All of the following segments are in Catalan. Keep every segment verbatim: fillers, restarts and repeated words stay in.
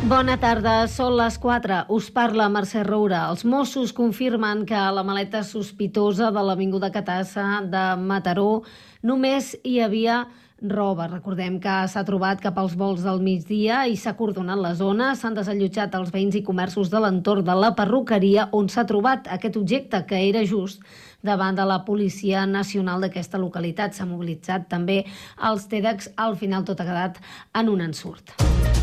Bona tarda, són les quatre. Us parla Mercè Roura. Els Mossos confirmen que a la maleta sospitosa de l'Avinguda Catassa de Mataró només hi havia roba. Recordem que s'ha trobat cap als volts del migdia i s'ha acordonat la zona. S'han desallotjat els veïns i comerços de l'entorn de la perruqueria on s'ha trobat aquest objecte, que era just davant de la Policia Nacional d'aquesta localitat. S'ha mobilitzat també els TEDx. Al final tot ha quedat en un ensurt.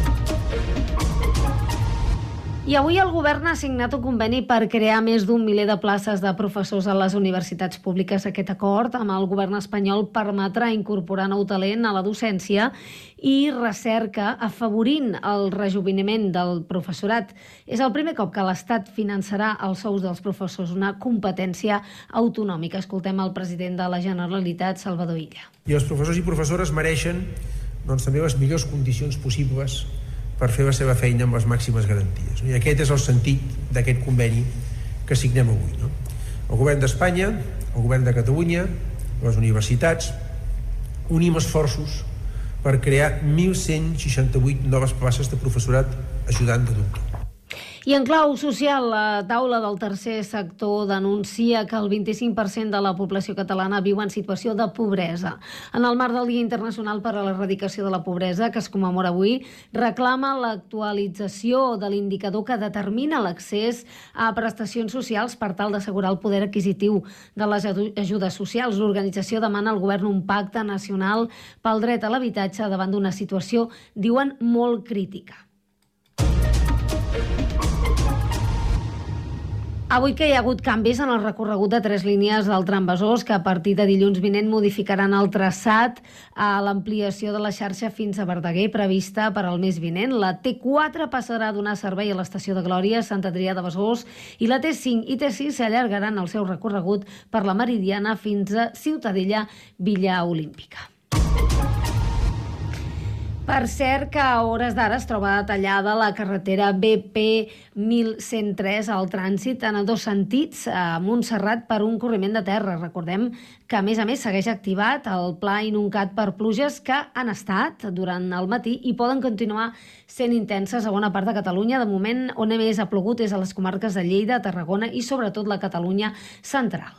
I avui el govern ha signat un conveni per crear més d'un miler de places de professors a les universitats públiques. Aquest acord amb el govern espanyol permetrà incorporar nou talent a la docència i recerca, afavorint el rejoveniment del professorat. És el primer cop que l'Estat finançarà els sous dels professors, una competència autonòmica. Escoltem el president de la Generalitat, Salvador Illa. I els professors i professores mereixen doncs, també les millors condicions possibles per fer la seva feina amb les màximes garanties. I aquest és el sentit d'aquest conveni que signem avui. No? El govern d'Espanya, el govern de Catalunya, les universitats, unim esforços per crear mil cent seixanta-vuit noves places de professorat ajudant de doctor. I en clau social, la taula del tercer sector denuncia que el vint-i-cinc per cent de la població catalana viu en situació de pobresa. En el marc del Dia Internacional per a l'Erradicació de la Pobresa, que es commemora avui, reclama l'actualització de l'indicador que determina l'accés a prestacions socials per tal d'assegurar el poder adquisitiu de les ajudes socials. L'organització demana al govern un pacte nacional pel dret a l'habitatge davant d'una situació, diuen, molt crítica. Avui que hi ha hagut canvis en el recorregut de tres línies del tram Besòs, que a partir de dilluns vinent modificaran el traçat a l'ampliació de la xarxa fins a Verdaguer, prevista per al mes vinent. La T quatre passarà a donar servei a l'estació de Glòria, Sant Adrià de Besòs, i la T cinc i T sis s'allargaran el seu recorregut per la Meridiana fins a Ciutadella, Villa Olímpica. Per cert, que a hores d'ara es troba tallada la carretera B P mil cent tres al trànsit en dos sentits a Montserrat per un corriment de terra. Recordem que, a més a més, segueix activat el pla inuncat per pluges que han estat durant el matí i poden continuar sent intenses a bona part de Catalunya. De moment, on més ha plogut és a les comarques de Lleida, Tarragona i sobretot la Catalunya central.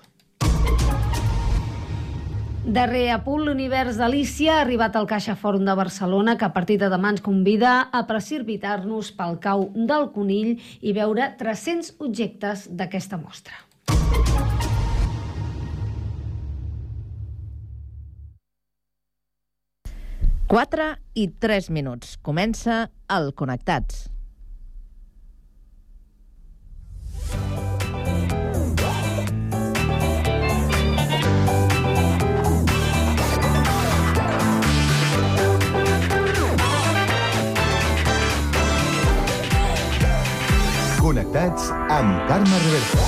Darrer apunt, l'univers d'Alícia ha arribat al Caixa Fòrum de Barcelona, que a partir de demà ens convida a precipitar-nos pel cau del Conill i veure tres-cents objectes d'aquesta mostra. quatre i tres minuts. Comença el Connectats. Connectats amb Carme Reverte.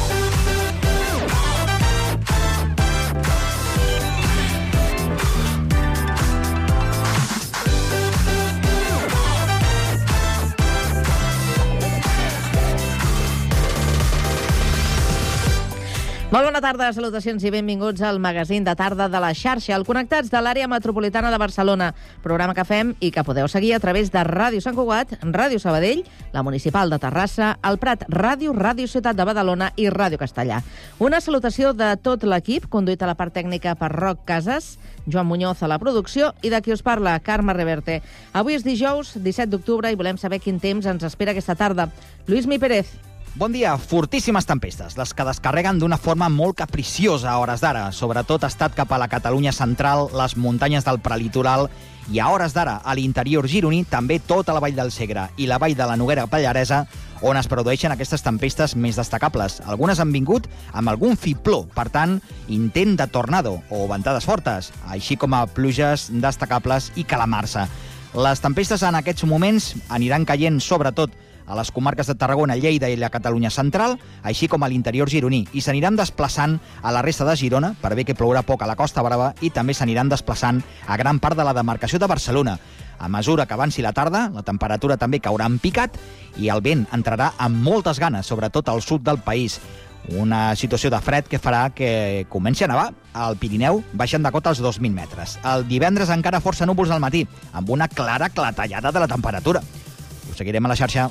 Molt bona tarda, salutacions i benvinguts al magazín de tarda de la xarxa, el Connectats de l'àrea metropolitana de Barcelona, programa que fem i que podeu seguir a través de Ràdio Sant Cugat, Ràdio Sabadell, la Municipal de Terrassa, el Prat Ràdio, Ràdio Ciutat de Badalona i Ràdio Castellà. Una salutació de tot l'equip, conduït a la part tècnica per Roc Casas, Joan Muñoz a la producció i de qui us parla, Carme Reverte. Avui és dijous, disset d'octubre, i volem saber quin temps ens espera aquesta tarda. Lluís Mi Pérez. Bon dia. Fortíssimes tempestes, les que descarreguen d'una forma molt capriciosa a hores d'ara. Sobretot ha estat cap a la Catalunya central, les muntanyes del prelitoral i a hores d'ara a l'interior gironí, també tota la vall del Segre i la vall de la Noguera Pallaresa, on es produeixen aquestes tempestes més destacables. Algunes han vingut amb algun fibló, per tant, intent de tornado o ventades fortes, així com a pluges destacables i calamarsa. Les tempestes en aquests moments aniran caient sobretot a les comarques de Tarragona, Lleida i la Catalunya central, així com a l'interior gironí, i s'aniran desplaçant a la resta de Girona, per bé que plourà poc a la Costa Brava, i també s'aniran desplaçant a gran part de la demarcació de Barcelona. A mesura que avanci la tarda, la temperatura també caurà en picat i el vent entrarà amb moltes ganes, sobretot al sud del país. Una situació de fred que farà que comenci a nevar al Pirineu, baixant de cota als dos mil metres. El divendres encara força núvols al matí, amb una clara clatellada de la temperatura. Us seguirem a la xarxa.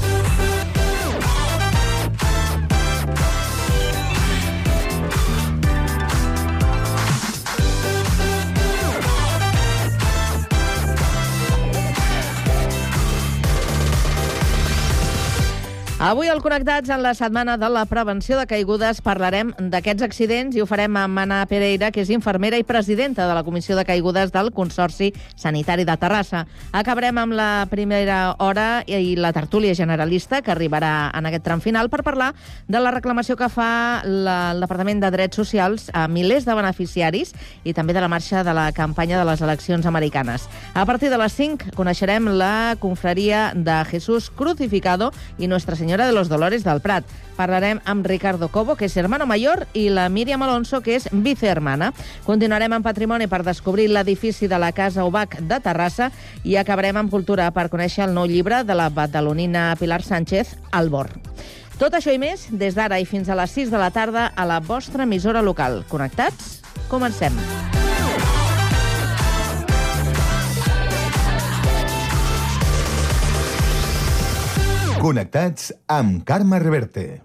Avui al Connectats, en la setmana de la prevenció de caigudes, parlarem d'aquests accidents i ho farem amb Anna Pereira, que és infermera i presidenta de la Comissió de Caigudes del Consorci Sanitari de Terrassa. Acabarem amb la primera hora i la tertúlia generalista, que arribarà en aquest tram final, per parlar de la reclamació que fa la, el Departament de Drets Socials a milers de beneficiaris i també de la marxa de la campanya de les eleccions americanes. A partir de les cinc coneixerem la confraria de Jesús Crucificado i Nuestra Senyora de los Dolores del Prat. Parlarem amb Ricardo Cobo, que és hermano mayor, i la Míriam Alonso, que és vicehermana. Continuarem amb patrimoni per descobrir l'edifici de la Casa Obac de Terrassa i acabarem amb cultura per conèixer el nou llibre de la badalonina Pilar Sánchez, Albor. Tot això i més, des d'ara i fins a les sis de la tarda a la vostra emissora local. Connectats? Comencem. Connectats amb Carme Reverte.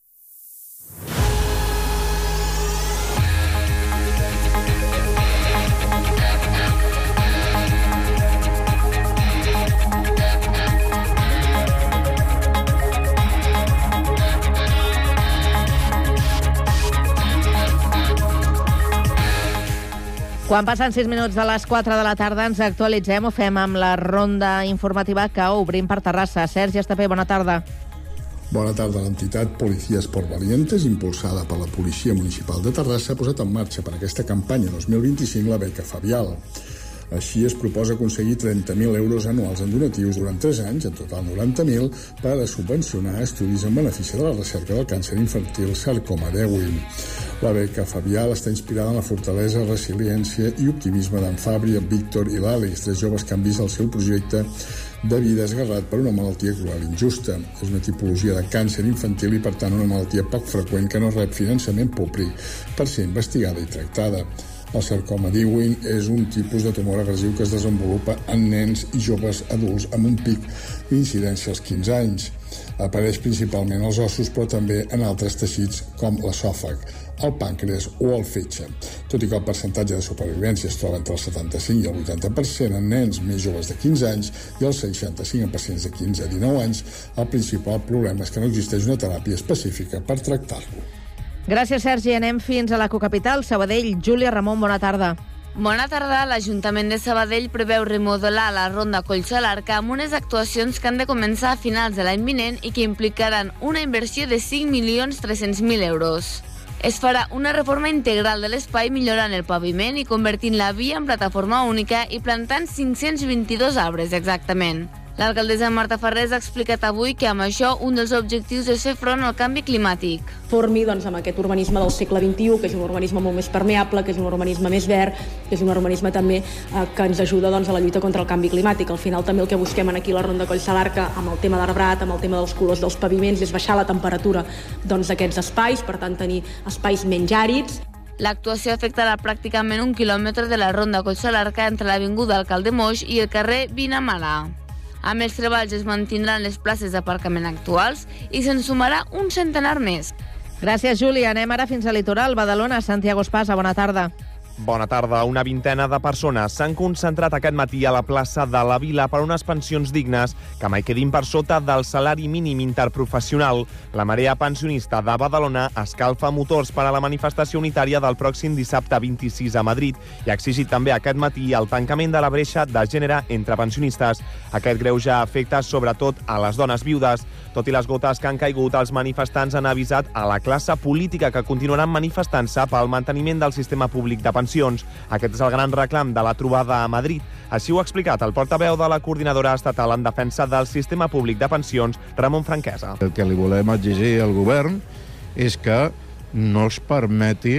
Quan passen sis minuts de les quatre de la tarda ens actualitzem, ho fem amb la ronda informativa que obrim per Terrassa. Sergi Estapé, bona tarda. Bona tarda. L'entitat Policías por Valientes, impulsada per la Policia Municipal de Terrassa, ha posat en marxa per aquesta campanya dos mil vint-i-cinc la beca Fabial. Així es proposa aconseguir trenta mil euros anuals en donatius durant tres anys, en total noranta mil, per a subvencionar estudis en benefici de la recerca del càncer infantil sarcoma d'Ewing. La beca Fabial està inspirada en la fortalesa, resiliència i optimisme d'en Fàbria, Víctor i l'Àlex, tres joves que han vist el seu projecte de vida esgarrat per una malaltia cruel injusta. És una tipologia de càncer infantil i, per tant, una malaltia poc freqüent que no rep finançament públic per ser investigada i tractada. El sarcoma d'Ewing és un tipus de tumor agressiu que es desenvolupa en nens i joves adults amb un pic d'incidència als quinze anys. Apareix principalment als ossos, però també en altres teixits com l'esòfag, el pàncreas o el fetge. Tot i que el percentatge de supervivència es troba entre el setanta-cinc i el vuitanta per cent en nens més joves de quinze anys i el seixanta-cinc per cent de quinze a dinou anys, el principal problema és que no existeix una teràpia específica per tractar-lo. Gràcies, Sergi. Anem fins a la cocapital, Sabadell. Júlia Ramon, bona tarda. Bona tarda. L'Ajuntament de Sabadell preveu remodelar la ronda Collselarca amb unes actuacions que han de començar a finals de l'any vinent i que implicaran una inversió de cinc milions tres-cents mil euros. Es farà una reforma integral de l'espai millorant el paviment i convertint la via en plataforma única i plantant cinc-cents vint-i-dos arbres exactament. L'alcaldessa Marta Farrés ha explicat avui que amb això un dels objectius és fer front al canvi climàtic. Formi doncs, amb aquest urbanisme del segle vint-i-u, que és un urbanisme molt més permeable, que és un urbanisme més verd, que és un urbanisme també eh, que ens ajuda doncs, a la lluita contra el canvi climàtic. Al final també el que busquem aquí a la Ronda Collselarca, amb el tema d'arbrat, amb el tema dels colors dels paviments, és baixar la temperatura doncs, d'aquests espais, per tant tenir espais menys àrids. L'actuació afectarà pràcticament un quilòmetre de la Ronda Collselarca entre l'Avinguda Alcalde Moix i el carrer Vinamala. Amb els treballs es mantindran les places d'aparcament actuals i se'n sumarà un centenar més. Gràcies, Júlia. Anem ara fins al litoral. Badalona, Santiago Espasa, bona tarda. Bona tarda. Una vintena de persones s'han concentrat aquest matí a la plaça de la Vila per unes pensions dignes que mai quedin per sota del salari mínim interprofessional. La marea pensionista de Badalona escalfa motors per a la manifestació unitària del pròxim dissabte vint-i-sis a Madrid i ha exigit també aquest matí el tancament de la breixa de gènere entre pensionistes. Aquest greuge afecta sobretot a les dones viudes. Tot i les gotes que han caigut, els manifestants han avisat a la classe política que continuaran manifestant-se pel manteniment del sistema públic de pensions. Aquest és el gran reclam de la trobada a Madrid. Així ho ha explicat el portaveu de la coordinadora estatal en defensa del sistema públic de pensions, Ramon Franquesa. El que li volem exigir al govern és que no es permeti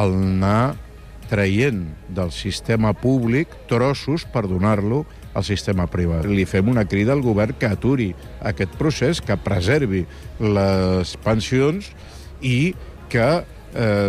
anar traient del sistema públic trossos per donar-lo al sistema privat. Li fem una crida al govern que aturi aquest procés, que preservi les pensions i que eh,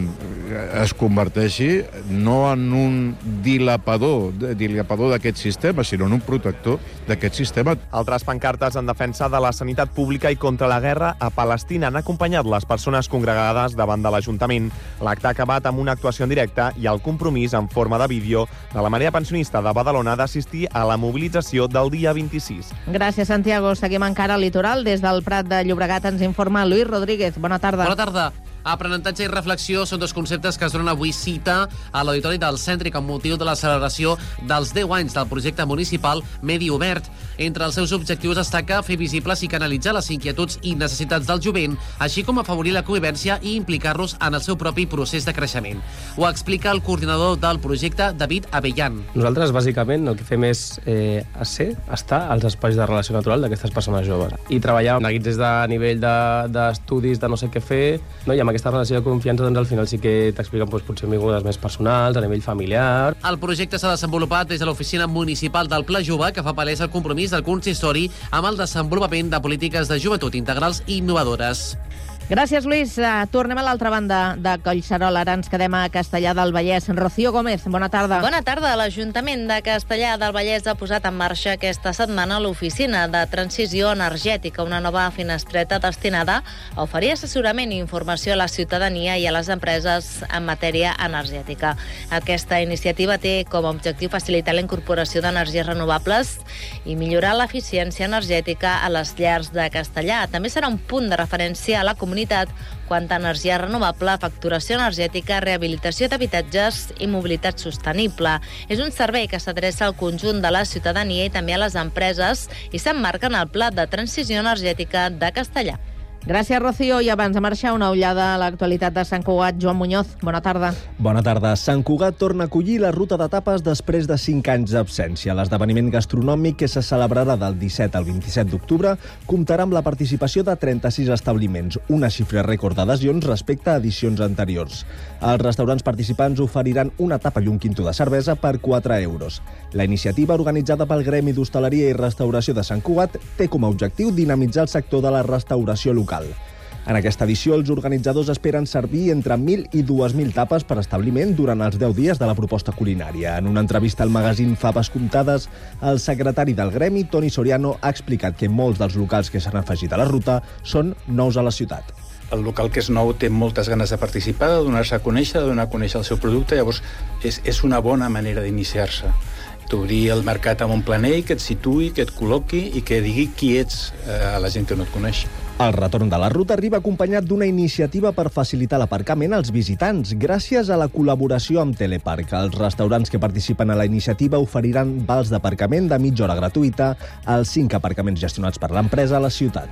es converteixi no en un dilapador, dilapador d'aquest sistema, sinó en un protector d'aquest sistema. Altres pancartes en defensa de la sanitat pública i contra la guerra a Palestina han acompanyat les persones congregades davant de l'Ajuntament. L'acte ha acabat amb una actuació en directe i el compromís en forma de vídeo de la Marea Pensionista de Badalona d'assistir a la mobilització del dia vint-i-sis. Gràcies, Santiago. Seguim encara al litoral. Des del Prat de Llobregat ens informa Luis Rodríguez. Bona tarda. Bona tarda. Aprenentatge i reflexió són dos conceptes que es donen avui cita a l'Auditori del Cèntric amb motiu de la celebració dels deu anys del projecte municipal Medi Obert. Entre els seus objectius destaca fer visibles i canalitzar les inquietuds i necessitats del jovent, així com afavorir la convivència i implicar-los en el seu propi procés de creixement. Ho explica el coordinador del projecte, David Abellan. Nosaltres, bàsicament, el que fem és eh, ser, estar als espais de relació natural d'aquestes persones joves i treballar neguits des de nivell d'estudis, de, de no sé què fer, no? I amb aquesta relació de confiança, doncs, al final sí que t'expliquen doncs, potser vingudes més personals, a nivell familiar. El projecte s'ha desenvolupat des de l'Oficina Municipal del Pla Jove, que fa palès el compromís del consistori amb el desenvolupament de polítiques de joventut integrals i innovadores. Gràcies, Lluís. Uh, tornem a l'altra banda de Collserola. Ara ens quedem a Castellar del Vallès. Rocío Gómez, bona tarda. Bona tarda. L'Ajuntament de Castellar del Vallès ha posat en marxa aquesta setmana l'Oficina de Transició Energètica, una nova finestreta destinada a oferir assessorament i informació a la ciutadania i a les empreses en matèria energètica. Aquesta iniciativa té com a objectiu facilitar la incorporació d'energies renovables i millorar l'eficiència energètica a les llars de Castellar. També serà un punt de referència a la comunitat quant a energia renovable, facturació energètica, rehabilitació d'habitatges i mobilitat sostenible. És un servei que s'adreça al conjunt de la ciutadania i també a les empreses i s'emmarca en el Pla de Transició Energètica de Castellar. Gràcies, Rocío. I abans de marxar, una ullada a l'actualitat de Sant Cugat. Joan Muñoz, bona tarda. Bona tarda. Sant Cugat torna a acollir la ruta d'etapes després de cinc anys d'absència. L'esdeveniment gastronòmic, que se celebrarà del disset al vint-i-set d'octubre, comptarà amb la participació de trenta-sis establiments, una xifra rècord d'adhesions respecte a edicions anteriors. Els restaurants participants oferiran una tapa i un quinto de cervesa per quatre euros. La iniciativa, organitzada pel Gremi d'Hostaleria i Restauració de Sant Cugat, té com a objectiu dinamitzar el sector de la restauració local. En aquesta edició, els organitzadors esperen servir entre mil i dues mil tapes per establiment durant els deu dies de la proposta culinària. En una entrevista al magazín Faves Comptades, el secretari del Gremi, Toni Soriano, ha explicat que molts dels locals que s'han afegit a la ruta són nous a la ciutat. El local que és nou té moltes ganes de participar, de donar-se a conèixer, de donar a conèixer el seu producte, llavors és, és una bona manera d'iniciar-se. T'obrir el mercat amb un planell que et situï, que et col·loqui i que digui qui ets eh, a la gent que no et coneix. El retorn de la ruta arriba acompanyat d'una iniciativa per facilitar l'aparcament als visitants, gràcies a la col·laboració amb Teleparc. Els restaurants que participen a la iniciativa oferiran vals d'aparcament de mitja hora gratuïta als cinc aparcaments gestionats per l'empresa a la ciutat.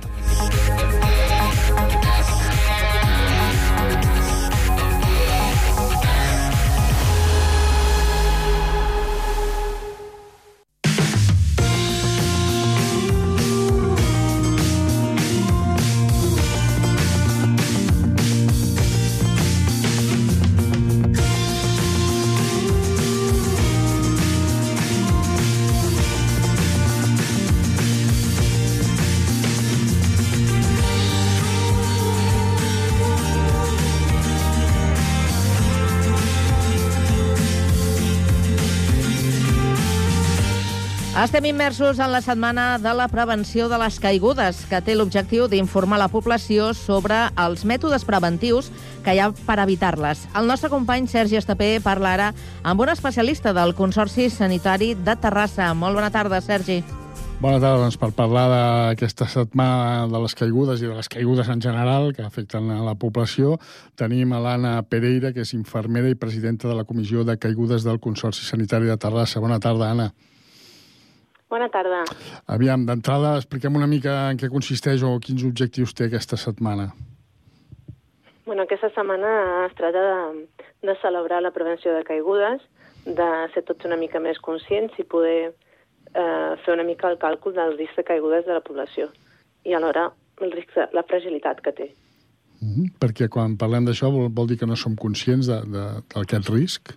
Estem immersos en la setmana de la prevenció de les caigudes, que té l'objectiu d'informar la població sobre els mètodes preventius que hi ha per evitar-les. El nostre company Sergi Estapé parla ara amb un especialista del Consorci Sanitari de Terrassa. Molt bona tarda, Sergi. Bona tarda, doncs, per parlar d'aquesta setmana de les caigudes i de les caigudes en general que afecten a la població, tenim a l'Anna Pereira, que és infermera i presidenta de la Comissió de Caigudes del Consorci Sanitari de Terrassa. Bona tarda, Anna. Bona tarda. Aviam, d'entrada, expliquem una mica en què consisteix o quins objectius té aquesta setmana. Bueno, aquesta setmana es tracta de, de celebrar la prevenció de caigudes, de ser tots una mica més conscients i poder eh, fer una mica el càlcul del risc de caigudes de la població i alhora el risc de la fragilitat que té. Mm-hmm. Perquè quan parlem d'això vol, vol dir que no som conscients d'aquest risc?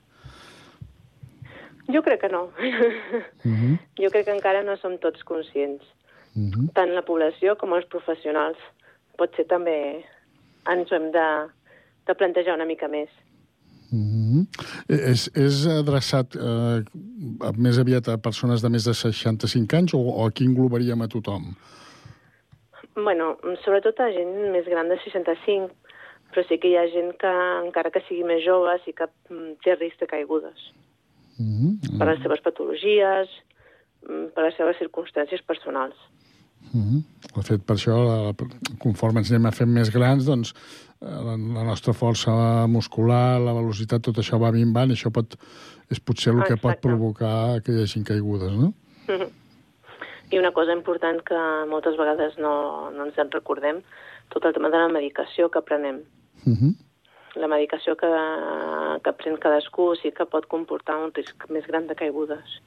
Jo crec que no. Mm-hmm. Jo crec que encara no som tots conscients. Mm-hmm. Tant la població com els professionals. Potser també ens ho hem de, de plantejar una mica més. Mm-hmm. És, és adreçat eh, més aviat a persones de més de seixanta-cinc anys o, o aquí englobaríem a tothom? Bueno, sobretot a gent més gran de seixanta-cinc, però sí que hi ha gent que, encara que sigui més jove, sí que té risc de caigudes. Mm-hmm. Per les seves patologies, per les seves circumstàncies personals. Mm-hmm. De fet, per això, conforme ens anem a fer més grans, doncs, la, la nostra força muscular, la velocitat, tot això va minvant, i això pot, és potser el que pot provocar que hi hagi caigudes, no? Mm-hmm. I una cosa important que moltes vegades no, no ens en recordem, tot el tema de la medicació que prenem. Mm-hmm. La medicació que, que pren cadascú sí que pot comportar un risc més gran de caigudes.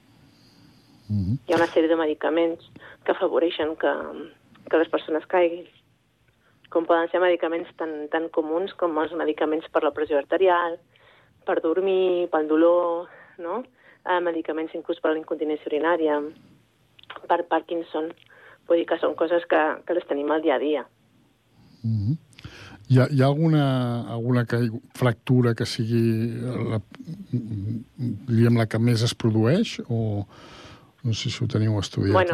Mm-hmm. Hi ha una sèrie de medicaments que afavoreixen que, que les persones caiguin, com poden ser medicaments tan, tan comuns com els medicaments per la pressió arterial, per dormir, pel dolor, no? Eh, medicaments inclús per la incontinència urinària, per Parkinson. Vull dir que són coses que, que les tenim al dia a dia. Mm-hmm. Hi ha, hi ha alguna, alguna caigu... fractura que sigui la, diguem, la que més es produeix? O no sé si ho teniu estudiat? Bueno,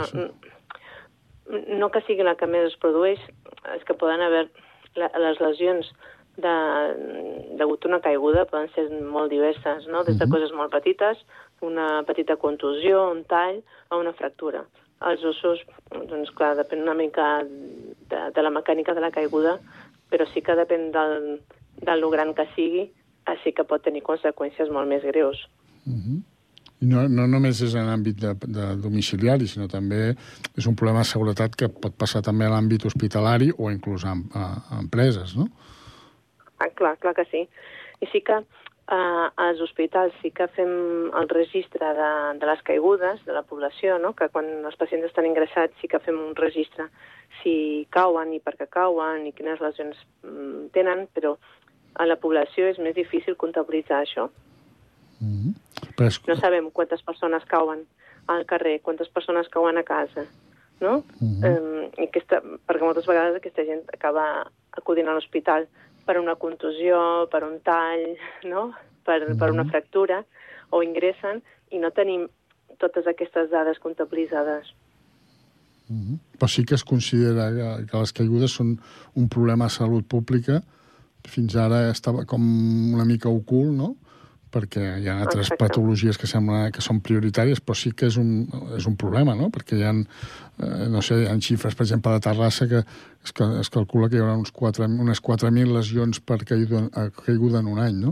això. No que sigui la que més es produeix, és que poden haver... La, les lesions de, degut a una caiguda poden ser molt diverses, no? Des de coses molt petites, una petita contusió, un tall o una fractura. Els ossos, doncs clar, depèn una mica de, de la mecànica de la caiguda, però sí que depèn del, del lo gran que sigui, així que pot tenir conseqüències molt més greus. Uh-huh. I no, no només és en l'àmbit de, de domiciliari, sinó també és un problema de seguretat que pot passar també a l'àmbit hospitalari o inclús a, a, a empreses, no? Ah, clar, clar que sí. I sí que Uh, als hospitals sí que fem el registre de, de les caigudes de la població, no? Que quan els pacients estan ingressats sí que fem un registre si cauen i per què cauen i quines lesions mm, tenen, però a la població és més difícil comptabilitzar això. Mm-hmm. Però... No sabem quantes persones cauen al carrer, quantes persones cauen a casa, no? Mm-hmm. um, i aquesta, perquè moltes vegades aquesta gent acaba acudint a l'hospital per una contusió, per un tall, no? per, mm-hmm. per una fractura, o ingressen i no tenim totes aquestes dades comptabilitzades. Mm-hmm. Però sí que es considera que, que les caigudes són un problema de salut pública. Fins ara estava com una mica ocult, no? Perquè hi ha altres Exacte. patologies que sembla que són prioritàries, però sí que és un, és un problema, no? Perquè hi ha, eh, no sé, hi ha xifres, per exemple, de Terrassa, que es, es calcula que hi haurà uns quatre, unes quatre mil lesions per caiguda, caiguda en un any, no?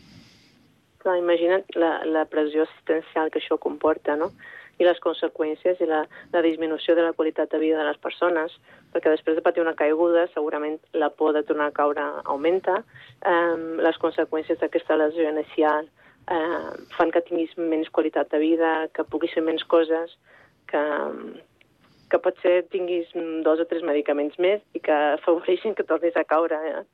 Clar, imagina't la, la pressió assistencial que això comporta, no? I les conseqüències i la, la disminució de la qualitat de vida de les persones, perquè després de patir una caiguda, segurament la por de tornar a caure augmenta, eh, les conseqüències d'aquesta lesió inicial eh, fan que tinguis menys qualitat de vida, que puguis fer menys coses, que, que potser tinguis dos o tres medicaments més i que afavoreixin que tornis a caure. Eh?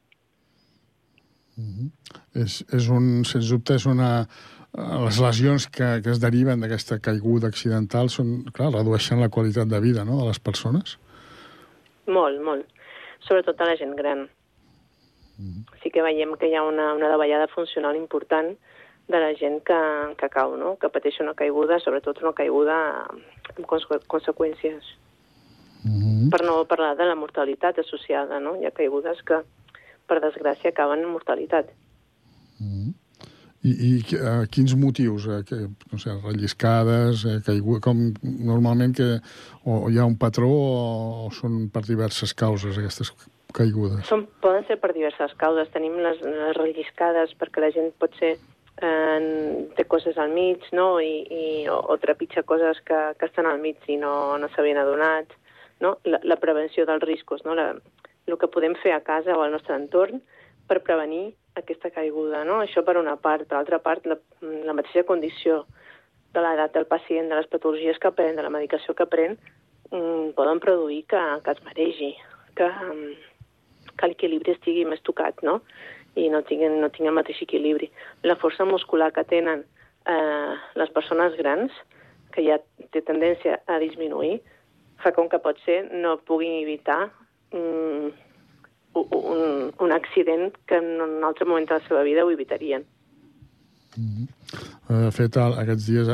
Mm-hmm. És, és un, sens dubte, és una... Les lesions que, que es deriven d'aquesta caiguda accidental són, clar, redueixen la qualitat de vida, no?, de les persones. Molt, molt. Sobretot a la gent gran. Mm-hmm. Sí que veiem que hi ha una, una davallada funcional important de la gent que, que cau, no?, que pateix una caiguda, sobretot una caiguda amb conse- conseqüències. Mm-hmm. Per no parlar de la mortalitat associada, no? Hi ha caigudes que, per desgràcia, acaben en mortalitat. Mm-hmm. I, i uh, quins motius? Uh, que, no sé, relliscades, uh, caigu... com normalment que o hi ha un patró o, o són per diverses causes aquestes caigudes? Són, poden ser per diverses causes. Tenim les, les relliscades perquè la gent pot ser eh, té coses al mig, no? I, i, o, o trepitja coses que, que estan al mig i no, no s'havien adonat, no? La, la prevenció dels riscos, no? La, el que podem fer a casa o al nostre entorn per prevenir aquesta caiguda, no? Això per una part. Per l'altra part, la, la mateixa condició de l'edat del pacient, de les patologies que pren, de la medicació que pren, mm, poden produir que, que es maregi, que, que l'equilibri estigui més tocat, no? I no tinguin, no tinguin el mateix equilibri. La força muscular que tenen eh, les persones grans, que ja té tendència a disminuir, fa com que potser no puguin evitar mm, un, un accident que en un altre moment de la seva vida ho evitarien. Mm-hmm. De fet, aquests dies,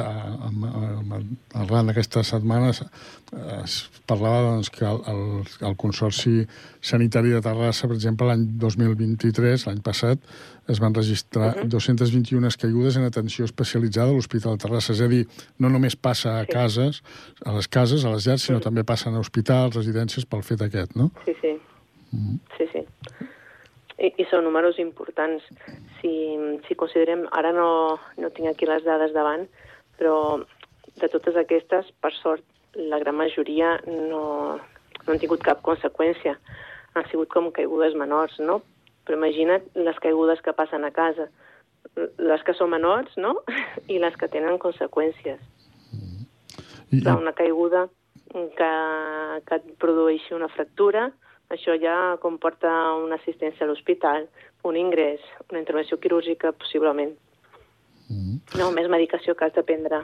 arran d'aquestes setmanes, es parlava doncs, que el, el, el Consorci Sanitari de Terrassa, per exemple, l'any dos mil vint-i-tres, l'any passat, es van registrar uh-huh. dos-centes vint-i-una caigudes en atenció especialitzada a l'Hospital de Terrassa. És a dir, no només passa a cases, a les cases, a les llars, sinó uh-huh. també passen a hospitals, residències, pel fet aquest, no? Sí, sí. Uh-huh. Sí, sí. I, i són números importants. Si, si considerem, ara no, no tinc aquí les dades davant, però de totes aquestes, per sort, la gran majoria no, no han tingut cap conseqüència. Han sigut com caigudes menors, no? Però imagina't les caigudes que passen a casa. Les que són menors, no? I les que tenen conseqüències. I, Clar, una caiguda que, que et produeixi una fractura, això ja comporta una assistència a l'hospital, un ingrés, una intervenció quirúrgica, possiblement. Mm. No, més medicació que has de prendre.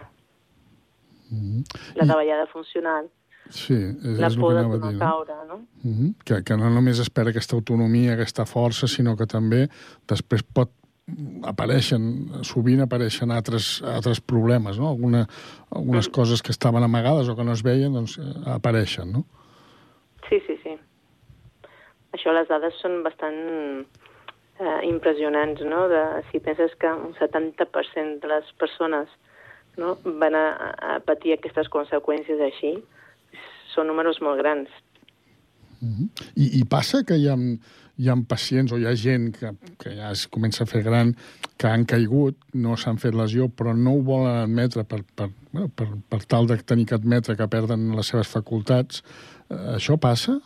Mm. La davallada funcional. Sí, és, la és por el que de anava a no dir, caure, no? Mm -hmm. que, que no només espera aquesta autonomia, aquesta força, sinó que també després pot apareixen, sovint apareixen altres, altres problemes, no? Alguna, algunes mm. coses que estaven amagades o que no es veien, doncs apareixen, no? Sí, sí, sí. Això, les dades són bastant eh, impressionants, no? De, si penses que un setanta per cent de les persones, no, van a, a patir aquestes conseqüències així, són números molt grans. Uh-huh. I, I passa que hi ha, hi ha pacients o hi ha gent que, que ja es comença a fer gran, que han caigut, no s'han fet lesió, però no ho volen admetre per, per, bueno, per, per tal de tenir que admetre que perden les seves facultats. Uh, això passa?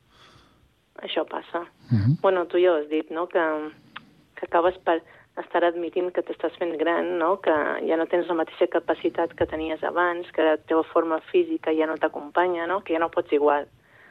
Això passa. Uh-huh. Bueno, tu ja ho has dit, no?, que, que acabes per estar admitint que t'estàs fent gran, no?, que ja no tens la mateixa capacitat que tenies abans, que la teva forma física ja no t'acompanya, no?, que ja no pots igual.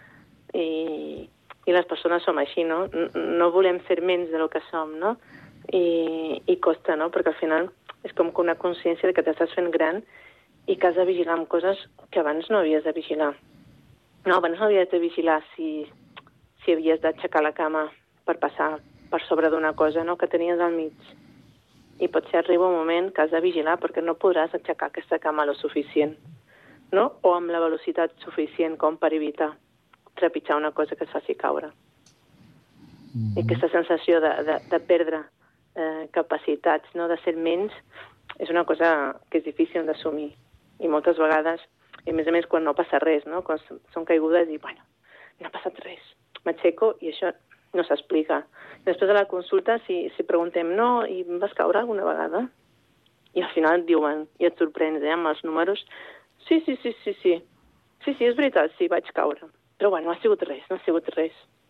I, i les persones som així, no? No volem ser menys del que som, no? I, i costa, no?, perquè al final és com que una consciència de que t'estàs fent gran i que has de vigilar amb coses que abans no havies de vigilar. No, abans no havies de vigilar si... si havies d'aixecar la cama per passar per sobre d'una cosa, no?, que tenies al mig. I potser arriba un moment que has de vigilar perquè no podràs aixecar aquesta cama lo suficient, no?, o amb la velocitat suficient com per evitar trepitjar una cosa que et faci caure. Mm-hmm. I aquesta sensació de, de, de perdre eh, capacitats, no?, de ser menys, és una cosa que és difícil d'assumir. I moltes vegades, i a més a més quan no passa res, no?, quan són caigudes i, bueno, no ha passat res. M'aixeco i això no s'explica. Després de la consulta, si, si preguntem, no, i vas caure alguna vegada? I al final et diuen, i et sorprens, eh, amb els números, sí, sí, sí, sí, sí, sí, sí, és veritat, sí, vaig caure. Però bueno, no ha sigut res, no ha sigut res.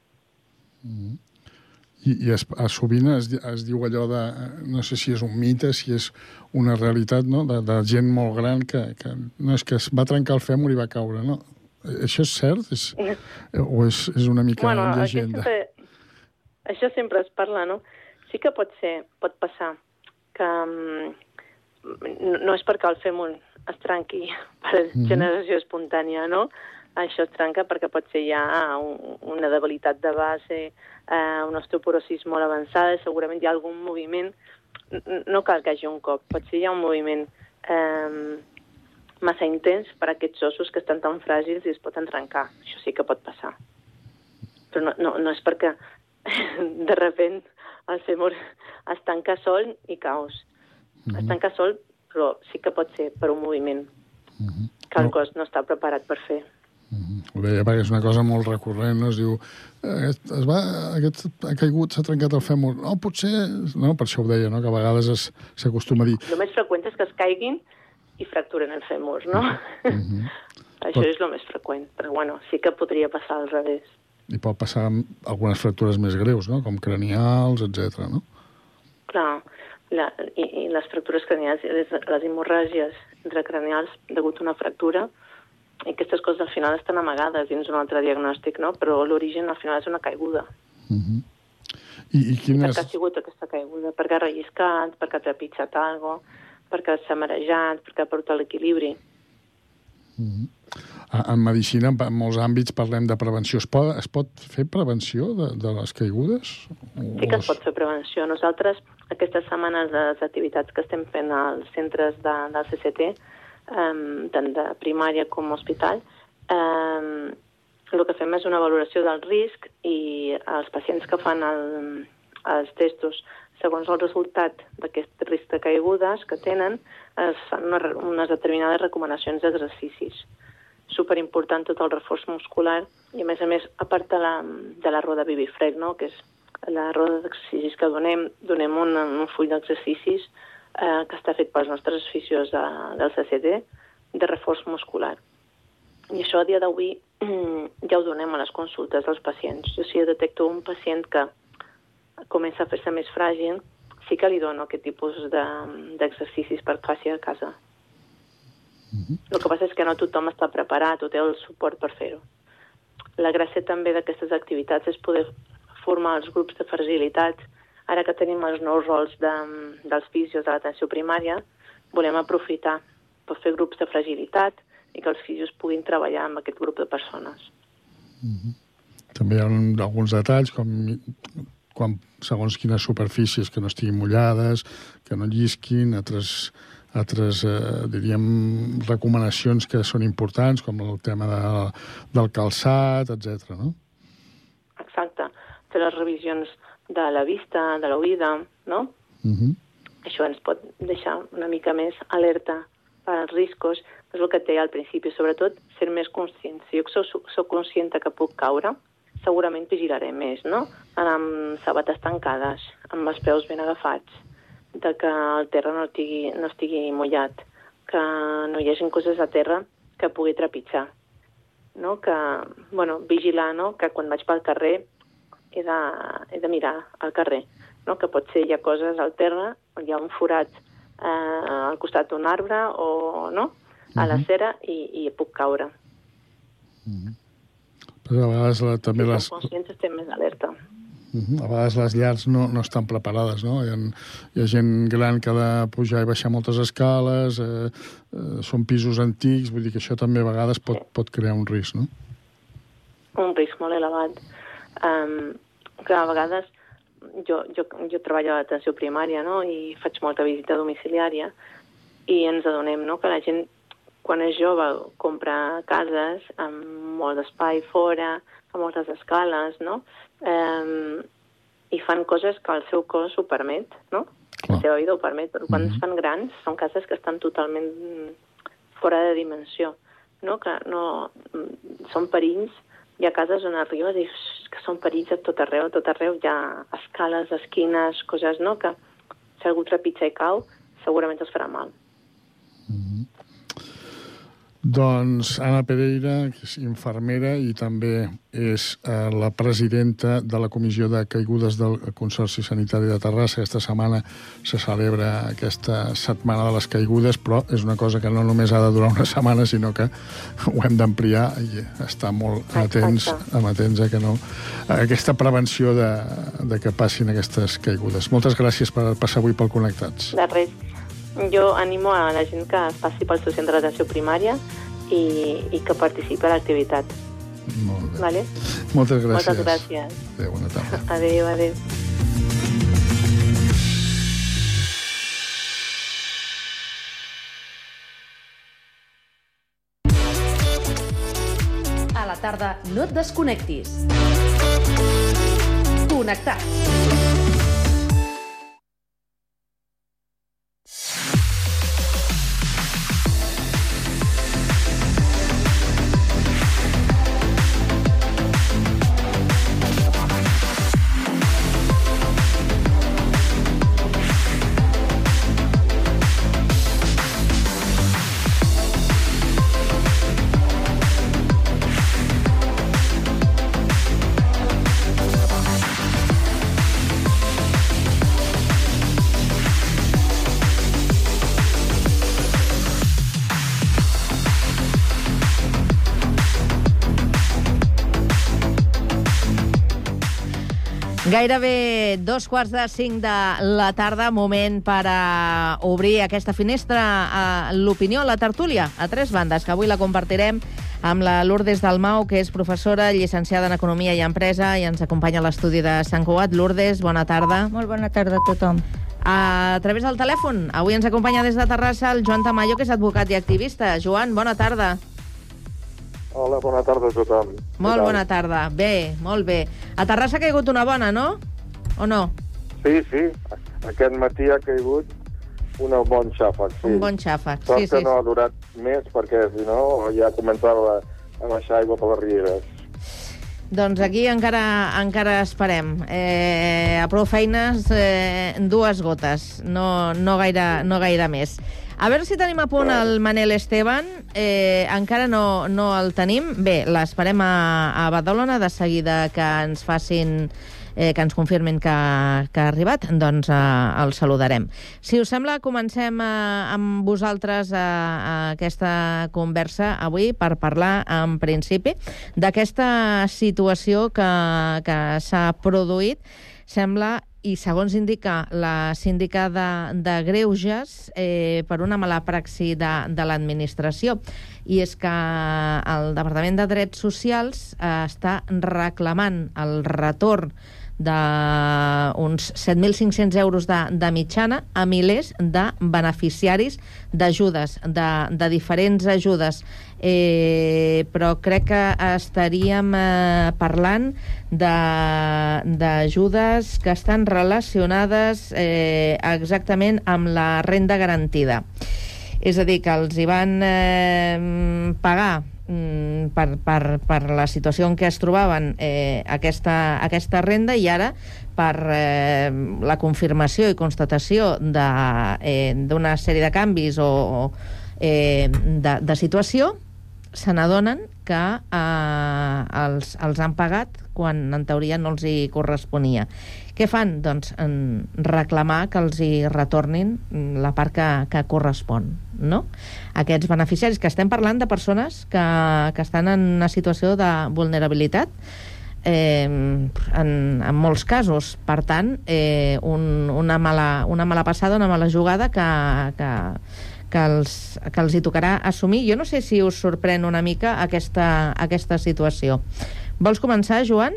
Mm. I, i es, a sovint es, es diu allò de, no sé si és un mite, si és una realitat, no?, de, de gent molt gran que, que no és que es va trencar el fèmur i va caure, no? Això és cert? És, o és, és una mica bueno, llegenda? Sempre, això sempre es parla, no? Sí que pot ser, pot passar, que um, no és perquè el fèmur es trenqui per mm-hmm. generació espontània, no? Això es trenca perquè pot ser ja un, una debilitat de base, eh, una osteoporosis molt avançada, segurament hi ha algun moviment, no cal que hi hagi un cop, pot ser ja un moviment... Eh, massa intens per a aquests ossos que estan tan fràgils i es poden trencar. Això sí que pot passar. Però no, no, no és perquè de repent el fèmur es tanca sol i caus. Mm-hmm. Es tanca sol, però sí que pot ser per un moviment mm-hmm. que el cos no està preparat per fer. Mm-hmm. Ho deia perquè és una cosa molt recurrent, no? Es diu, aquest, es va, aquest ha caigut, s'ha trencat el fèmur. No, potser... No, per això ho deia, no? Que a vegades s'acostuma a dir... El més freqüent és que es caiguin i fracturen el fèmur, no? Mm-hmm. Això pot... és el més freqüent, però bueno, sí que podria passar al revés. I pot passar algunes fractures més greus, no? Com cranials, etcètera, no? Clar, la, i, i les fractures cranials, les, les hemorràgies intracranials degut a una fractura, i aquestes coses al final estan amagades dins un altre diagnòstic, no? Però l'origen al final és una caiguda. Mm-hmm. I, i quines... I per què ha sigut aquesta caiguda? Perquè ha relliscat, perquè ha trepitjat alguna cosa, perquè s'ha marejat, perquè ha perdut l'equilibri. Mm-hmm. en medicina, en molts àmbits, parlem de prevenció. Es pot, es pot fer prevenció de, de les caigudes? Sí que es pot fer prevenció. Nosaltres, aquestes setmanes de les activitats que estem fent als centres de, del C C T, um, tant de primària com hospital, um, el que fem és una valoració del risc i els pacients que fan el, els testos segons el resultat d'aquest risc de caigudes que tenen, es fan una, unes determinades recomanacions d'exercicis. Superimportant tot el reforç muscular i, a més a més, a part de la, de la roda Vivifrec, no? Que és la roda d'exercicis que donem, donem un, un full d'exercicis eh, que està fet pels nostres aficions de, del C C T de reforç muscular. I això a dia d'avui ja ho donem a les consultes dels pacients. Jo, si detecto un pacient que comença a fer-se més fràgil, sí que li dono aquest tipus d'exercicis de, per que faci a casa. Mm-hmm. El que passa és que no tothom està preparat o té el suport per fer-ho. La gràcia també d'aquestes activitats és poder formar els grups de fragilitat. Ara que tenim els nous rols de, dels fisios de l'atenció primària, volem aprofitar per fer grups de fragilitat i que els fisios puguin treballar amb aquest grup de persones. Mm-hmm. També hi ha alguns detalls, com quan, segons quines superfícies que no estiguin mullades, que no llisquin, altres, altres eh, diríem, recomanacions que són importants, com el tema de, del calçat, etcètera, no? Exacte. Fer les revisions de la vista, de l'oïda, no? Uh-huh. Això ens pot deixar una mica més alerta per als riscos. És el que et deia al principi, sobretot ser més conscient. Si jo soc, soc conscient que puc caure, segurament vigilaré més, no? Anar amb sabates tancades, amb els peus ben agafats, de que el terra no estigui, no estigui mullat, que no hi hagi coses a terra que pugui trepitjar, no? Que, bueno, vigilar, no? Que quan vaig pel carrer he de, he de mirar al carrer, no? Que potser hi ha coses al terra, on hi ha un forat eh, al costat d'un arbre o, no? A la cera i, i puc caure. Uh-huh. Però a vegades la, també si les... som conscients estem més alerta. Uh-huh. A vegades les llars no, no estan preparades, no? Hi ha, hi ha gent gran que ha de pujar i baixar moltes escales, eh, eh, són pisos antics, vull dir que això també a vegades pot, pot crear un risc, no? Un risc molt elevat. Um, que a vegades jo, jo, jo treballo a l'atenció primària, no? I faig molta visita domiciliària i ens adonem, no? Que la gent, quan és jove, compra cases amb molt d'espai fora, amb moltes escales, no? Um, I fan coses que el seu cos ho permet, no? La seva vida ho permet, però quan mm-hmm. es fan grans són cases que estan totalment fora de dimensió, no? Que no... Són perills. Hi ha cases on arribes i que són perills a tot arreu, a tot arreu hi ha escales, esquines, coses, no? Que si algú trepitja i cau, segurament es farà mal. Mm-hmm. Doncs Anna Pereira, que és infermera i també és eh, la presidenta de la Comissió de Caigudes del Consorci Sanitari de Terrassa. Aquesta setmana se celebra aquesta Setmana de les Caigudes, però és una cosa que no només ha de durar una setmana, sinó que ho hem d'ampliar i estar molt atents, amatents a que no, a aquesta prevenció de, de que passin aquestes caigudes. Moltes gràcies per passar avui pel Connectats. De res. Jo animo a la gent que es passi pel seu centre d'atenció primària i, i que participi a l'activitat. Molt bé. Vale? Moltes gràcies. Moltes gràcies. Adéu, bona tarda. Adéu, adéu. A la tarda no et desconnectis. Connectats. Gairebé dos quarts de cinc de la tarda, moment per a obrir aquesta finestra a l'opinió, a la tertúlia, a tres bandes, que avui la compartirem amb la Lourdes Dalmau, que és professora, llicenciada en Economia i Empresa, i ens acompanya a l'estudi de Sant Cugat. Lourdes, bona tarda. Molt bona tarda a tothom. A través del telèfon, avui ens acompanya des de Terrassa el Joan Tamayo, que és advocat i activista. Joan, bona tarda. Hola, bona tarda a tothom. Molt bona tarda. Bé, molt bé. A Terrassa ha caigut una bona, no? O no? Sí, sí. Aquest matí ha caigut un bon xàfec, sí. Un bon xàfec, Sort sí, que sí. no ha durat més, perquè si no ja començava a baixar aigua per les rieres. Doncs aquí encara encara esperem. Eh, a prou feines, eh, dues gotes, no, no, gaire, no gaire més. A veure si tenim a punt el Manel Esteban. Eh, encara no, no el tenim. Bé, l'esperem a, a Badalona, de seguida que ens facin... Eh, que ens confirmin que, que ha arribat, doncs eh, el saludarem. Si us sembla, comencem eh, amb vosaltres eh, aquesta conversa avui per parlar, en principi, d'aquesta situació que, que s'ha produït. Sembla, i segons indica la síndica de, de Greuges, eh, per una mala praxi de, de l'administració. I és que el Departament de Drets Socials eh, està reclamant el retorn d'uns set mil cinc-cents euros de, de mitjana a milers de beneficiaris d'ajudes, de, de diferents ajudes. Eh, però crec que estaríem eh, parlant d'ajudes que estan relacionades eh, exactament amb la renda garantida. És a dir, que els hi van eh, pagar Per, per, per la situació en què es trobaven eh, aquesta, aquesta renda, i ara per eh, la confirmació i constatació d'una eh, sèrie de canvis o, o eh, de, de situació, se n'adonen que eh, els, els han pagat quan en teoria no els hi corresponia. Què fan? Doncs en reclamar que els hi retornin la part que, que correspon, no? Aquests beneficiaris, que estem parlant de persones que, que estan en una situació de vulnerabilitat, eh, en, en molts casos. Per tant, eh, un, una, mala, una mala passada, una mala jugada que, que, que, els, que els hi tocarà assumir. Jo no sé si us sorprèn una mica aquesta, aquesta situació. Vols començar, Joan?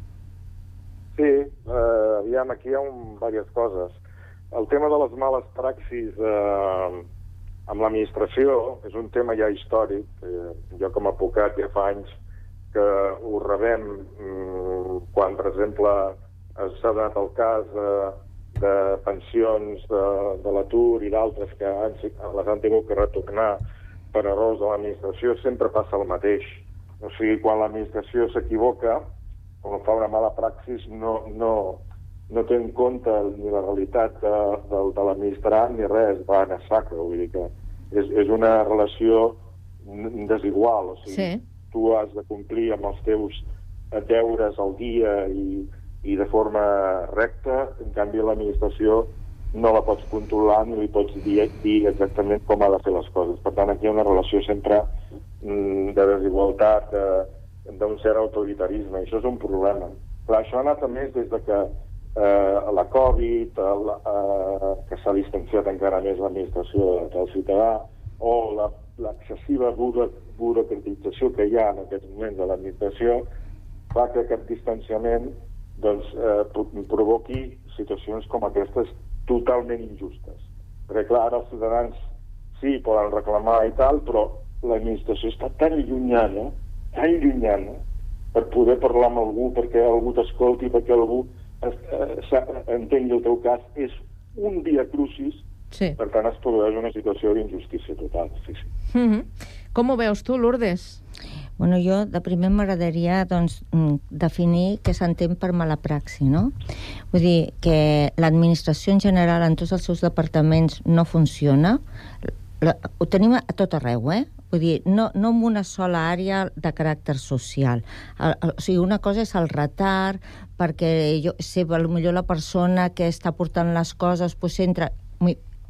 Sí, eh, aviam, aquí hi ha un, diverses coses. El tema de les males praxis eh, amb l'administració és un tema ja històric. Eh, jo com a advocat ja fa anys que ho rebem mm, quan, per exemple, s'ha donat el cas de, de pensions de, de l'atur i d'altres que han, les han tingut que retornar per errors de l'administració. Sempre passa el mateix. O sigui, quan l'administració s'equivoca, quan fa una mala praxis, no, no, no té en compte ni la realitat de, de, de l'administrat ni res, va a saco. Vull dir que és, és una relació desigual. O sigui, sí. Tu has de complir amb els teus deures al dia i, i de forma recta, en canvi l'administració no la pots controlar ni li pots dir, dir exactament com ha de fer les coses. Per tant, aquí hi ha una relació sempre mm, de desigualtat, de, d'un cert autoritarisme, i això és un problema. Clar, això ha anat a més des de que eh, la Covid, el, eh, que s'ha distanciat encara més l'administració del ciutadà, o l'excessiva burocratització que hi ha en aquests moments de l'administració, fa que aquest distanciament doncs, eh, provoqui situacions com aquestes totalment injustes. Perquè, clar, ara els ciutadans sí, poden reclamar i tal, però l'administració està tan llunyana, tan llunyana, per poder parlar amb algú, perquè algú t'escolti, perquè algú es, eh, entengui el teu cas. És un via crucis, sí. Per tant es produeix una situació d'injustícia total. Sí, sí. Mm-hmm. Com ho veus tu, Lourdes? Bueno, jo de primer m'agradaria doncs, definir què s'entén per mala praxi, no? Vull dir que l'administració en general en tots els seus departaments no funciona. La, ho tenim a tot arreu, eh? Vull dir, no, no en una sola àrea de caràcter social. El, el, o sigui, una cosa és el retard, perquè jo sé, potser la persona que està portant les coses pues, entra...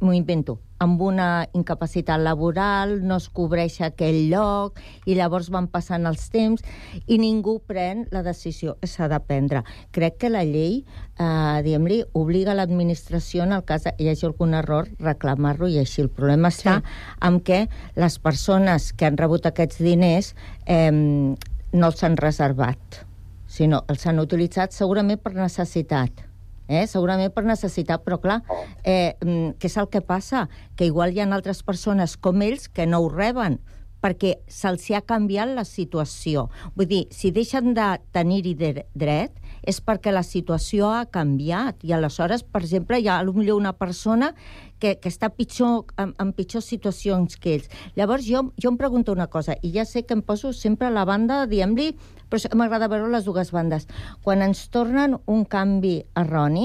m'ho invento, amb una incapacitat laboral, no es cobreix aquell lloc, i llavors van passant els temps i ningú pren la decisió que s'ha de prendre. Crec que la llei, eh, diguem-li, obliga l'administració, en el cas que hi hagi algun error, reclamar-lo i així. El problema està sí. amb què les persones que han rebut aquests diners eh, no els han reservat, sinó els han utilitzat segurament per necessitat. Eh, segurament per necessitat, però clar, eh, què és el que passa? Que igual hi ha altres persones com ells que no ho reben, perquè se'ls ha canviat la situació. Vull dir, si deixen de tenir-hi dret, és perquè la situació ha canviat, i aleshores, per exemple, hi ha potser una persona que, que està pitjor, en, en pitjors situacions que ells. Llavors, jo, jo em pregunto una cosa, i ja sé que em poso sempre a la banda, diguem-li, però m'agrada veure les dues bandes. Quan ens tornen un canvi erroni,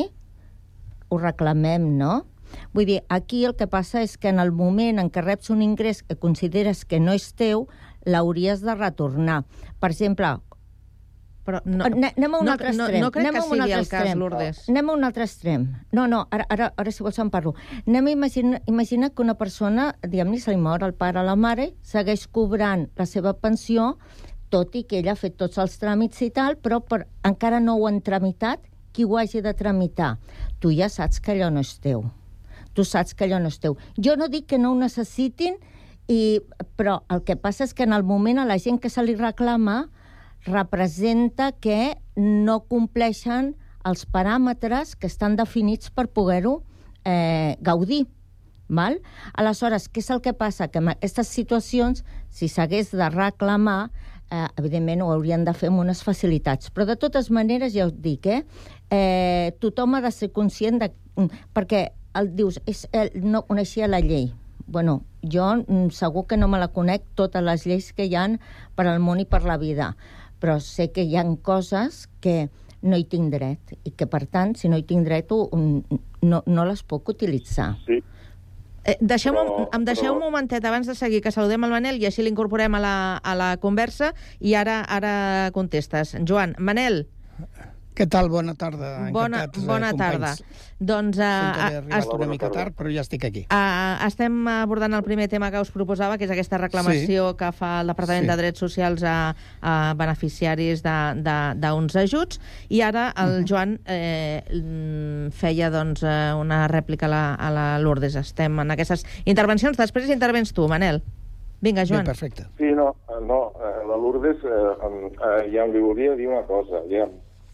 ho reclamem, no? Vull dir, aquí el que passa és que en el moment en què reps un ingrés que consideres que no és teu, l'hauries de retornar. Per exemple, però no, anem a un no, altre extrem. No, no crec anem que sigui el cas, Lourdes. Anem a un altre extrem. No, no, ara, ara, ara si vols en parlo. Anem a imaginar, imagina que una persona, diguem-ne, se li mor el pare o la mare, segueix cobrant la seva pensió, tot i que ella ha fet tots els tràmits i tal, però per, encara no ho han tramitat, qui ho hagi de tramitar. Tu ja saps que allò no és teu. Tu saps que allò no és teu. Jo no dic que no ho necessitin, i, però el que passa és que en el moment a la gent que se li reclama representa que no compleixen els paràmetres que estan definits per poder-ho eh, gaudir. Val? Aleshores, què és el que passa? Que en aquestes situacions, si s'hagués de reclamar, eh, evidentment ho haurien de fer amb unes facilitats. Però de totes maneres, ja us dic, eh, eh, tothom ha de ser conscient de... Perquè el, dius, és, el, no coneixia la llei. Bueno, jo segur que no me la conec totes les lleis que hi ha per al món i per la vida, però sé que hi ha coses que no hi tinc dret, i que, per tant, si no hi tinc dret, no, no les puc utilitzar. Sí. Eh, deixeu però, em deixeu però... un momentet abans de seguir, que saludem el Manel i així l'incorporem a, la, a la conversa, i ara ara contestes. Joan, Manel. Què tal? Bona tarda. Bona, bona tarda. Doncs... Uh, Sento que he arribat una mica tard, però ja estic aquí. Uh, estem abordant el primer tema que us proposava, que és aquesta reclamació sí. que fa el Departament sí. de Drets Socials a, a beneficiaris d'uns ajuts, i ara el uh-huh. Joan eh, feia doncs, una rèplica a la, a la Lourdes. Estem en aquestes intervencions. Després intervens tu, Manel. Vinga, Joan. Bé, perfecte. Sí, no, no la Lourdes, eh, eh, ja li volia dir una cosa, ja...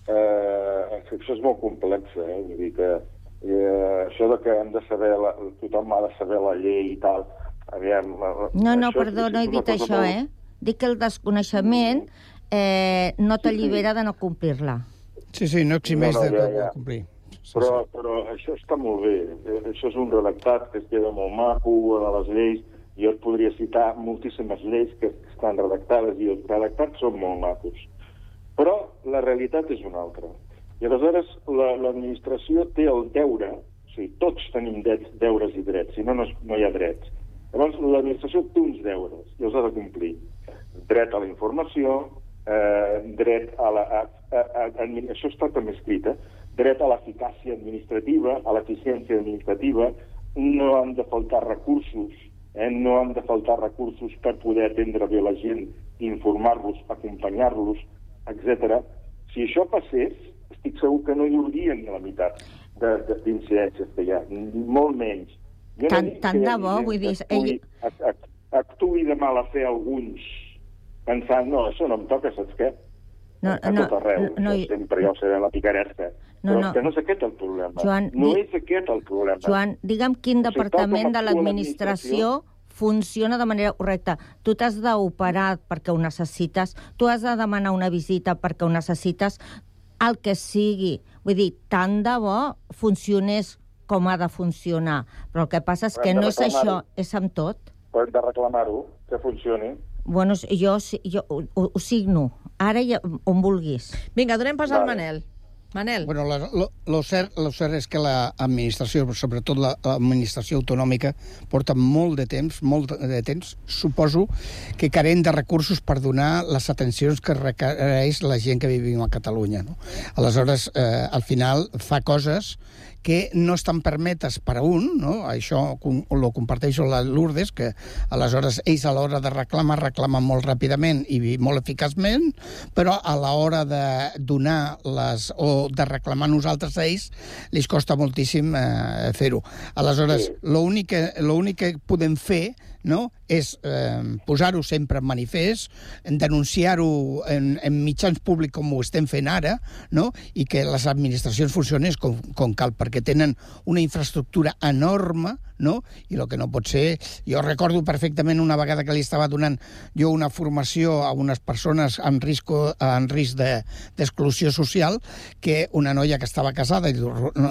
Eh, això és molt complex, eh? Vull dir que eh, això de que hem de saber la, tothom ha de saber la llei i tal, aviam... No, no, perdó, no he dit això, molt... eh? Dic que el desconeixement eh, no t'allibera de no complir-la. Sí, sí, no eximeix no, no, ja, ja. de complir. Però, però això està molt bé. Això és un redactat que es queda molt maco de les lleis. Jo et podria citar moltíssimes lleis que estan redactades i els redactats són molt macos. Però la realitat és una altra. I aleshores l'administració té el deure, o sigui, tots tenim drets, deures i drets, si no, no, no hi ha drets. Llavors l'administració té uns deures i els ha de complir. Dret a la informació, eh, dret a la... A, a, a, a, això està també escrit, eh? Dret a l'eficàcia administrativa, a l'eficiència administrativa, no han de faltar recursos, eh? no han de faltar recursos per poder atendre bé la gent, informar-los, acompanyar-los, etcètera. Si això passés, estic segur que no hi haurien la meitat d'incidències que hi ha, molt menys. Jo tant no tant de bo, vull dir... Actuï, ell... actuï de mala fe alguns pensant, no, això no em toca, saps què? No, a no, tot arreu, no, no, sempre jo seré la picaresca. No, Però no. que no és aquest el problema. Joan, no di... és aquest el problema. Joan, digue'm quin o sigui, departament de l'administració funciona de manera correcta. Tu t'has d'operar perquè ho necessites, tu has de demanar una visita perquè ho necessites, el que sigui. Vull dir, tant de bo funcionés com ha de funcionar. Però el que passa és que no és això, és amb tot. Però hem de reclamar-ho, que funcioni. Bueno, jo, jo ho, ho signo. Ara ja, on vulguis. Vinga, donem pas al Manel. Manel. Bueno, la, lo, lo, cert, lo cert és que l'administració, sobretot l'administració autonòmica, porta molt de temps, molt de temps, suposo, que carent de recursos per donar les atencions que requereix la gent que vivim a Catalunya. No? Aleshores, eh, al final, fa coses que no estan permetes per a un, no? Això ho comparteixo la Lourdes, que aleshores ells a l'hora de reclamar reclamen molt ràpidament i molt eficaçment, però a l'hora de donar les o de reclamar nosaltres a ells els costa moltíssim eh, fer-ho. Aleshores, sí. l'únic que, l'únic que podem fer, no?, és eh, posar-ho sempre en manifest, denunciar-ho en, en mitjans públics com ho estem fent ara, no?, i que les administracions funcionin com, com cal, perquè tenen una infraestructura enorme, no?, i el que no pot ser... Jo recordo perfectament una vegada que li estava donant jo una formació a unes persones en risc, en risc de, d'exclusió social, que una noia que estava casada i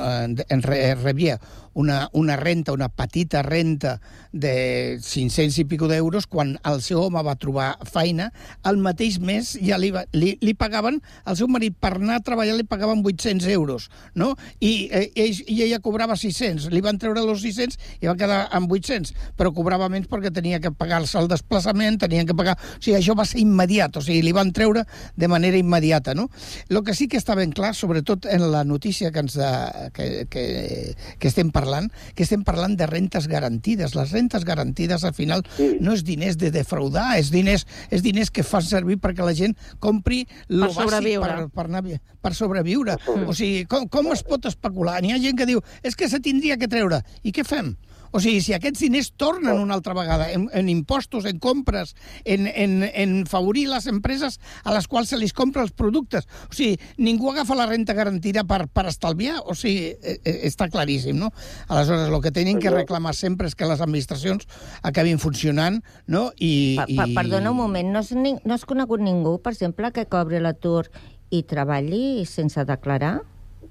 rebia una, una renta, una petita renta de cinc-cents i pico d'euros, quan el seu home va trobar feina, el mateix mes ja li, va, li, li pagaven, el seu marit per anar a treballar li pagaven vuit-cents euros, no? I, eh, i ella cobrava sis-cents, li van treure els sis-cents i va quedar amb vuit-cents, però cobrava menys perquè tenia que pagar-se el desplaçament, tenien que pagar... O sigui, això va ser immediat, o sigui, li van treure de manera immediata, no? El que sí que està ben clar, sobretot en la notícia que ens de, que, que, que estem parlant, que estem parlant de rentes garantides. Les rentes garantides, al final, sí. no és diners de defraudar, és diners, és diners que fan servir perquè la gent compri lo per sobreviure. bàsic per, per, anar, per sobreviure. Mm. O sigui, com, com es pot especular? N'hi ha gent que diu, és que se tindria que treure. I què fem? O sigui, si aquests diners tornen una altra vegada en, en impostos, en compres, en, en, en favorir les empreses a les quals se li compra els productes. O sigui, ningú agafa la renta garantida per, per estalviar. O sigui, eh, està claríssim, no? Aleshores, el que tenen que reclamar sempre és que les administracions acabin funcionant, no? I, pa, pa, i... Perdona un moment, no has, no has conegut ningú, per exemple, que cobri l'atur i treballi sense declarar?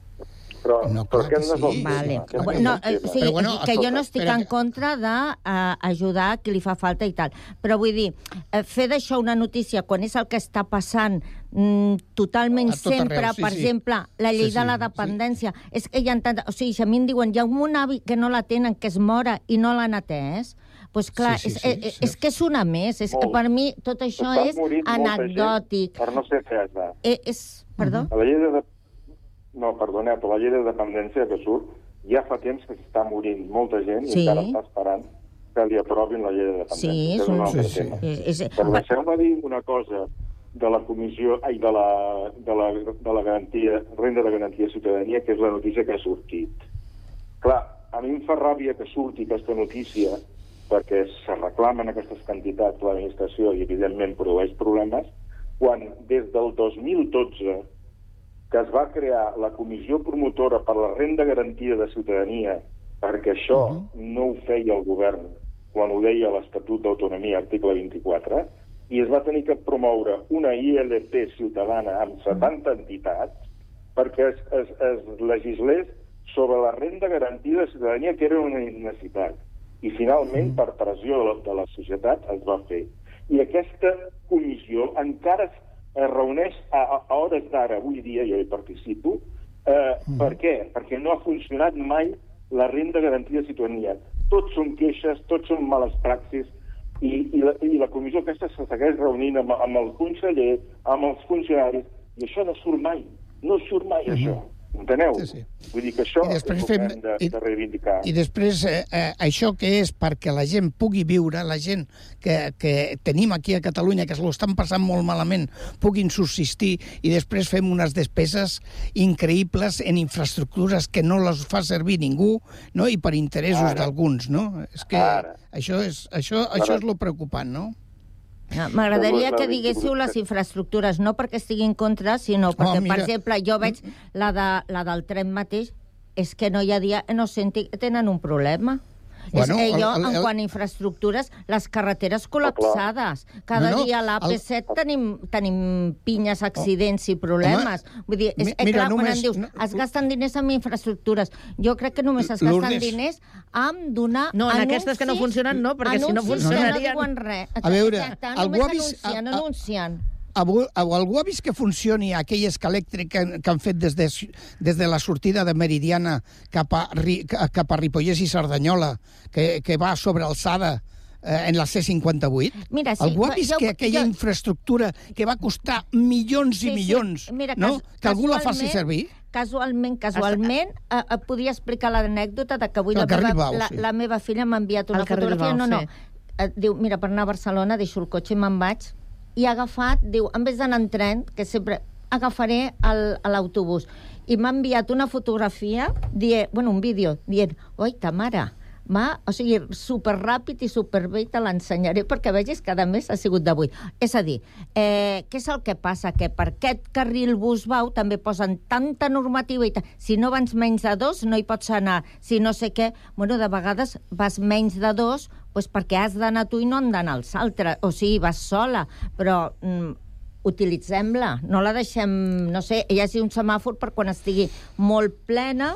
Però, no, però clar que sí. Vale. No, eh, sí, bueno, que jo no estic en contra d'ajudar uh, qui li fa falta i tal. Però vull dir, uh, fer d'això una notícia quan és el que està passant mm, totalment sempre, arreu, sí, per sí. exemple, la llei sí, sí, de la dependència. Sí. És que hi ha tant... O sigui, si a mi em diuen, hi ha un avi que no la tenen, que es mora i no l'han atès, doncs clar, sí, sí, sí, és, sí. és que és una més. És, per mi tot això Està és anecdòtic. Per no ser feta. Eh, és... Perdó? A la llei de... No, perdoneu, però la llei de dependència que surt ja fa temps que s'està morint molta gent sí. i encara està esperant que li aprovin la llei de dependència. Sí, és un altre sí, tema. Sí. És, és... Però deixeu-me dir una cosa de la comissió, ai, de la, de la, de la garantia, renda de garantia de ciutadania, que és la notícia que ha sortit. Clar, a mi em fa ràbia que surti aquesta notícia perquè se reclamen aquestes quantitats l'administració i, evidentment, produeix problemes, quan des del dos mil dotze que es va crear la comissió promotora per la renda garantida de ciutadania, perquè això uh-huh. no ho feia el govern quan ho deia l'Estatut d'Autonomia, article vint-i-quatre, i es va tenir que promoure una I L P ciutadana amb setanta entitats perquè es, es, es legislés sobre la renda garantida de ciutadania, que era una necessitat. I finalment, per pressió de la, de la societat, es va fer. I aquesta comissió encara es es reuneix a, a hores d'ara, avui dia, jo hi participo. Eh, mm. Per què? Perquè no ha funcionat mai la renda garantida de ciutadania. Tots són queixes, tots són males praxis, i, i, la, i la comissió aquesta se segueix reunint amb, amb el conseller, amb els funcionaris, i això no surt mai. No surt mai, mm-hmm. això. Enteneu? Sí, sí. Vull dir que això és el que fem, hem de, de reivindicar. I després, eh, eh, això que és perquè la gent pugui viure, la gent que, que tenim aquí a Catalunya, que se l'estan passant molt malament, puguin subsistir, i després fem unes despeses increïbles en infraestructures que no les fa servir ningú, no? I per interessos d'alguns, no? És que Ara. això és, això, això és lo preocupant, no? No, m'agradaria que diguéssiu les infraestructures, no perquè estigui en contra, sinó perquè, oh, per exemple, jo veig la, de, la del tren mateix, és que no hi ha dia, no senti que tenen un problema. Bueno, és, eh, jo, el, el, en quant a infraestructures, les carreteres col·lapsades. Cada no, no, dia a l'A P set el... tenim, tenim pinyes, accidents oh, i problemes. Home, Vull dir, és, mi, mira, clar, només, quan em dius, no, es gasten diners en infraestructures, jo crec que només es gasten Lourdes. diners amb donar no, en anuncis... aquestes que no funcionen no, perquè si no funcionarien... No diuen res. A veure, Exacte, algú només ha vist... anuncien, a, a... anuncien. Algú, algú ha vist que funcioni aquell escalèctric que, que han fet des de, des de la sortida de Meridiana cap a, cap a Ripollès i Cerdanyola, que, que va sobrealçada eh, en la C cinquanta-vuit? Mira, sí, algú ha vist jo, que aquella jo... infraestructura que va costar milions sí, i milions, sí. Mira, no? que algú la faci servir? casualment, casualment, eh, et podia explicar l'anècdota de que avui la, Carril meva, Bau, la, sí. la meva filla m'ha enviat una Al Carril fotografia. Bau, no, no. sí. Eh, diu, mira, per anar a Barcelona deixo el cotxe i me'n vaig. I ha agafat, diu, en vez d'anar en tren, que sempre agafaré el, a l'autobús. I m'ha enviat una fotografia, dient, bueno, un vídeo, dient, oi, ta mare, va, o sigui, superràpid i superbé, te l'ensenyaré perquè vegis que a més ha sigut d'avui. És a dir, eh, què és el que passa? Que per aquest carril bus bau també posen tanta normativa i ta... si no vans menys de dos no hi pots anar, si no sé què, bueno, de vegades vas menys de dos doncs perquè has d'anar tu i no han d'anar els altres, o sigui, vas sola, però mm, utilitzem-la, no la deixem, no sé, hi hagi un semàfor per quan estigui molt plena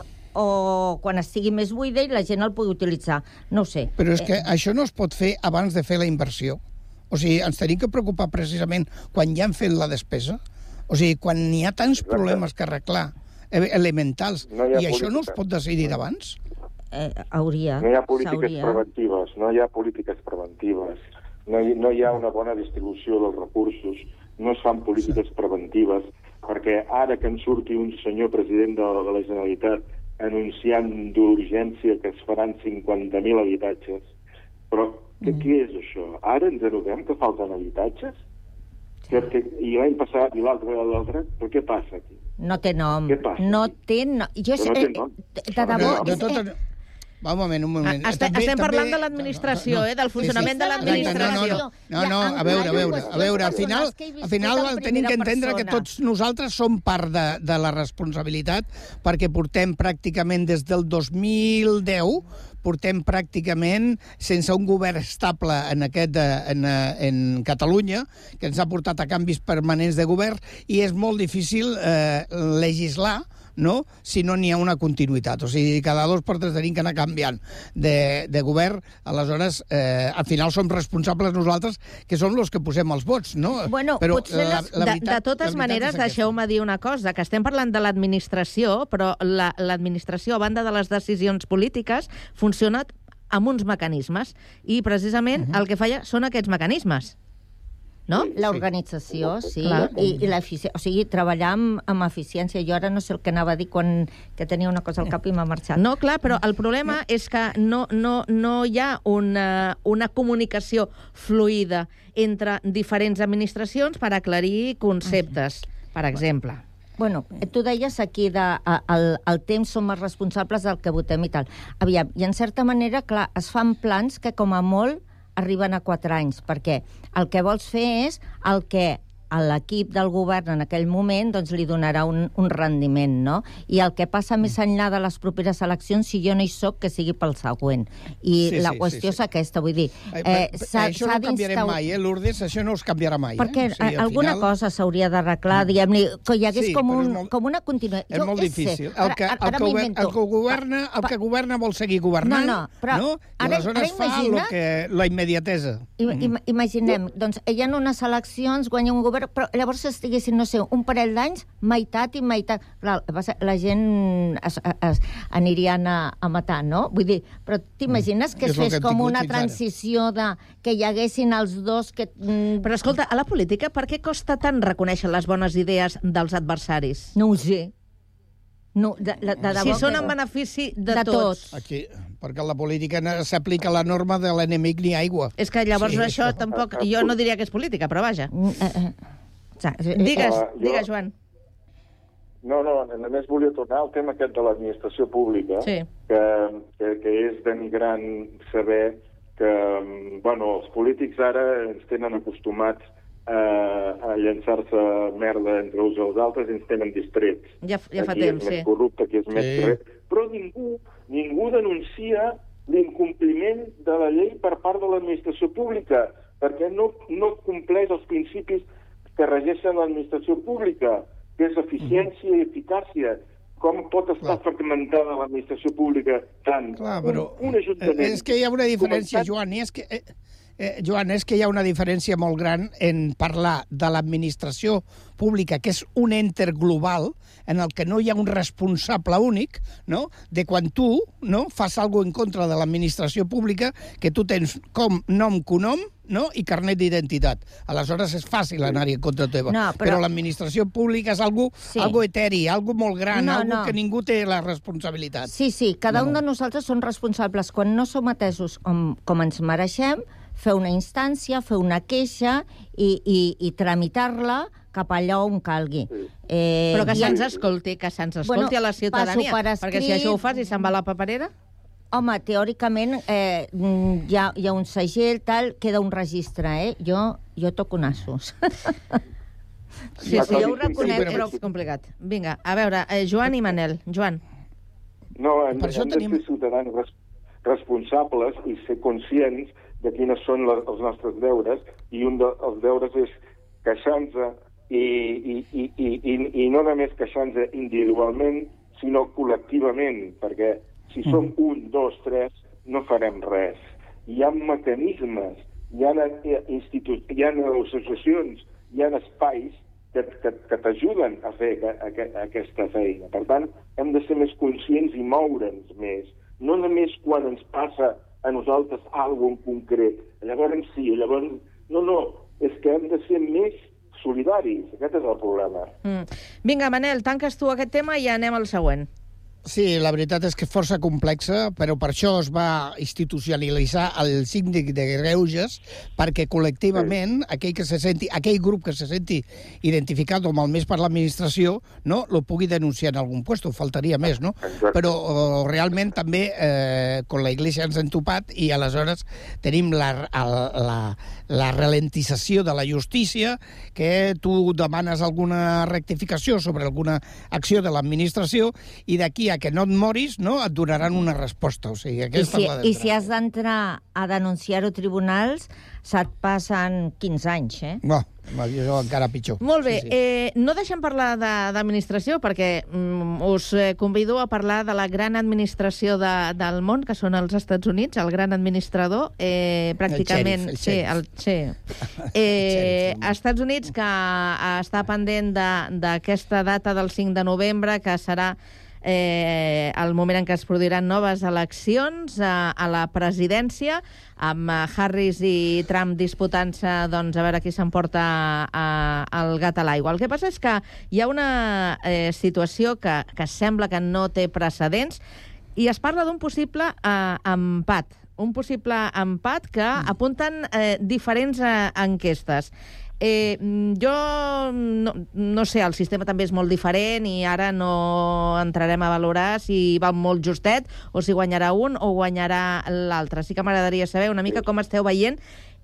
o quan estigui més buida i la gent el pugui utilitzar. No ho sé. Però és que eh... això no es pot fer abans de fer la inversió. O sigui, ens tenim que preocupar precisament quan ja han fet la despesa. O sigui, quan n'hi ha tants Exacte. problemes que arreglar, elementals, no i política. Això no es pot decidir d'abans? Eh, hauria. No hi ha polítiques preventives, no hi ha polítiques preventives, no hi, no hi ha una bona distribució dels recursos, no es fan polítiques sí. preventives, perquè ara que en surti un senyor president de, de la Generalitat anunciant d'urgència que es faran cinquanta mil habitatges. Però què, mm. què és això? Ara ens adonem que falten habitatges? Sí. Que, que, I l'any passat i l'altre i l'altre? Però què passa aquí? No té nom. Què passa? No té nom. Jo sé, no té nom. De, de debò... De tot... Va, un moment, un moment. Estem, també, estem parlant també... de l'administració, no, no, no. eh? Del funcionament sí, sí. de l'administració. No, no, no, no, no, a veure, a veure, a veure, al final, al final tenim que entendre que tots nosaltres som part de, de la responsabilitat, perquè portem pràcticament des del dos mil deu, portem pràcticament sense un govern estable en, aquest, en, en Catalunya, que ens ha portat a canvis permanents de govern, i és molt difícil eh, legislar, no? Si no n'hi ha una continuïtat. O sigui, cada dos per tres tenim que anar canviant de, de govern. Aleshores, eh, al final som responsables nosaltres, que som els que posem els vots, no? Bueno, però potser la, la veritat, de, de totes maneres, deixeu-me dir una cosa, que estem parlant de l'administració, però l'administració, la, a banda de les decisions polítiques, funciona amb uns mecanismes, i precisament uh -huh. el que falla són aquests mecanismes. No? L'organització, sí, i, i l'eficiència. O sigui, treballar amb, amb eficiència. Jo ara no sé el que anava a dir quan que tenia una cosa al cap i m'ha marxat. No, clar, però el problema no. és que no, no, no hi ha una, una comunicació fluida entre diferents administracions per aclarir conceptes, per exemple. Bueno, tu deies aquí de a, el, el temps som els responsables del que votem i tal. Aviam, i en certa manera, clar, es fan plans que com a molt arriben a quatre anys, perquè el que vols fer és el que a l'equip del govern en aquell moment doncs, li donarà un, un rendiment, no? I el que passa més enllà de les properes eleccions, si jo no hi soc, que sigui pel següent. I sí, la sí, qüestió sí, sí. és aquesta, vull dir... Eh, això no canviarem mai, eh, Lourdes? Això no es canviarà mai. Perquè eh? O sigui, alguna final... cosa s'hauria d'arreglar, diguem-li, que hi hagués sí, com, un, molt... com una continuïtat. És jo molt difícil. Sé. El que, ara, ara el, que, el, que governa, el que governa vol seguir governant, no, no, però no? I ara, aleshores ara fa imagina... que, la immediatesa. I, im, imaginem, doncs, hi ha unes eleccions, guanya un govern, però llavors estiguessin, no sé, un parell d'anys, meitat i meitat. Clar, la gent es, es, anirien a, a matar, no? Vull dir, però t'imagines que es fes com una transició de que hi haguessin els dos que... Però escolta, a la política, per què costa tant reconèixer les bones idees dels adversaris? No ho sé. No, de, de, de si són en benefici de, de tots. tots. Aquí, perquè la política s'aplica la norma de l'enemic ni aigua. És que llavors sí, això, això tampoc... Jo no diria que és política, però vaja. Digues, uh, digues, Joan. No, no, a més volia tornar al tema aquest de l'administració pública, sí. que, que, que és denigrant saber que, bueno, els polítics ara ens tenen acostumats a, a llançar-se merda entre uns i els altres i ens tenen distrets. Ja, ja fa aquí temps, és sí. més corrupte, aquí és sí. més correcte. Però ningú, ningú denuncia l'incompliment de la llei per part de l'administració pública, perquè no, no compleix els principis que regeixen l'administració pública, que és eficiència mm-hmm. i eficàcia. Com pot estar Clar. fragmentada l'administració pública tant? Clar, però un, un ajuntament... És que hi ha una diferència, començat... Joan, i és que... Eh... eh, Joan, és que hi ha una diferència molt gran en parlar de l'administració pública, que és un enter global, en el que no hi ha un responsable únic, no? De quan tu no, fas alguna cosa en contra de l'administració pública, que tu tens com nom, cognom, no? I carnet d'identitat. Aleshores és fàcil anar-hi en contra teva. No, però però l'administració pública és algo, sí. algo eteri, algo molt gran, no, algo no. que ningú té la responsabilitat. Sí, sí, cada no. un de nosaltres som responsables. Quan no som atesos com, com ens mereixem, fer una instància, fer una queixa i, i, i tramitar-la cap allà on calgui. Sí. Eh, Però que se'ns escolti, que se'ns escolti bueno, a la ciutadania, per escrit, perquè si això ho fas i se'n va a la paperera... Home, teòricament eh, hi, ha, hi ha un segell, tal, queda un registre, eh? Jo, jo toco nassos. Sí, sí, jo ho reconec, però és complicat. Vinga, a veure, eh, Joan i Manel. Joan. No, hem, hem de tenim... ser ciutadans res, responsables i ser conscients de quines són les, els nostres deures, i un dels de, deures és queixar-nos i, i, i, i, i, i no només queixar-nos individualment, sinó col·lectivament, perquè si som un, dos, tres, no farem res. Hi ha mecanismes, hi ha, institu... hi ha associacions, hi ha espais que, que, que t'ajuden a fer a, a, a aquesta feina. Per tant, hem de ser més conscients i moure'ns més. No només quan ens passa a nosaltres alguna cosa en concret. Llavors sí, llavors... No, no, és que hem de ser més solidaris. Aquest és el problema. Mm. Vinga, Manel, tanques tu aquest tema i anem al següent. Sí, la veritat és que és força complexa, però per això es va institucionalitzar el síndic de greuges, perquè col·lectivament sí. aquell que se senti, aquell grup que se senti identificat o malmès per l'administració, no, lo pugui denunciar en algun lloc, faltaria més, no? Exacte. Però o, realment també eh, con la Iglesia ens hem topat i aleshores tenim la, la, la ralentització de la justícia, que tu demanes alguna rectificació sobre alguna acció de l'administració i d'aquí a que no et moris, no, et donaran una resposta. O sigui, I, si, I si has d'entrar a denunciar-ho a tribunals, se't passen quinze anys, eh? No, jo encara pitjor. Molt bé. Sí, sí. Eh, no deixem parlar d'administració, perquè mm, us convido a parlar de la gran administració de, del món, que són els Estats Units, el gran administrador, eh, pràcticament... El xèrif, el xèrif. Sí, el, sí. Eh, Estats Units, que està pendent d'aquesta data del cinc de novembre, que serà eh, el moment en què es produiran noves eleccions a, a la presidència, amb Harris i Trump disputant-se, doncs, a veure qui s'emporta el gat a l'aigua. El que passa és que hi ha una eh, situació que, que sembla que no té precedents i es parla d'un possible eh, empat, un possible empat que apunten eh, diferents eh, enquestes. Eh, jo no, no sé, el sistema també és molt diferent i ara no entrarem a valorar si va molt justet o si guanyarà un o guanyarà l'altre. Sí que m'agradaria saber una mica com esteu veient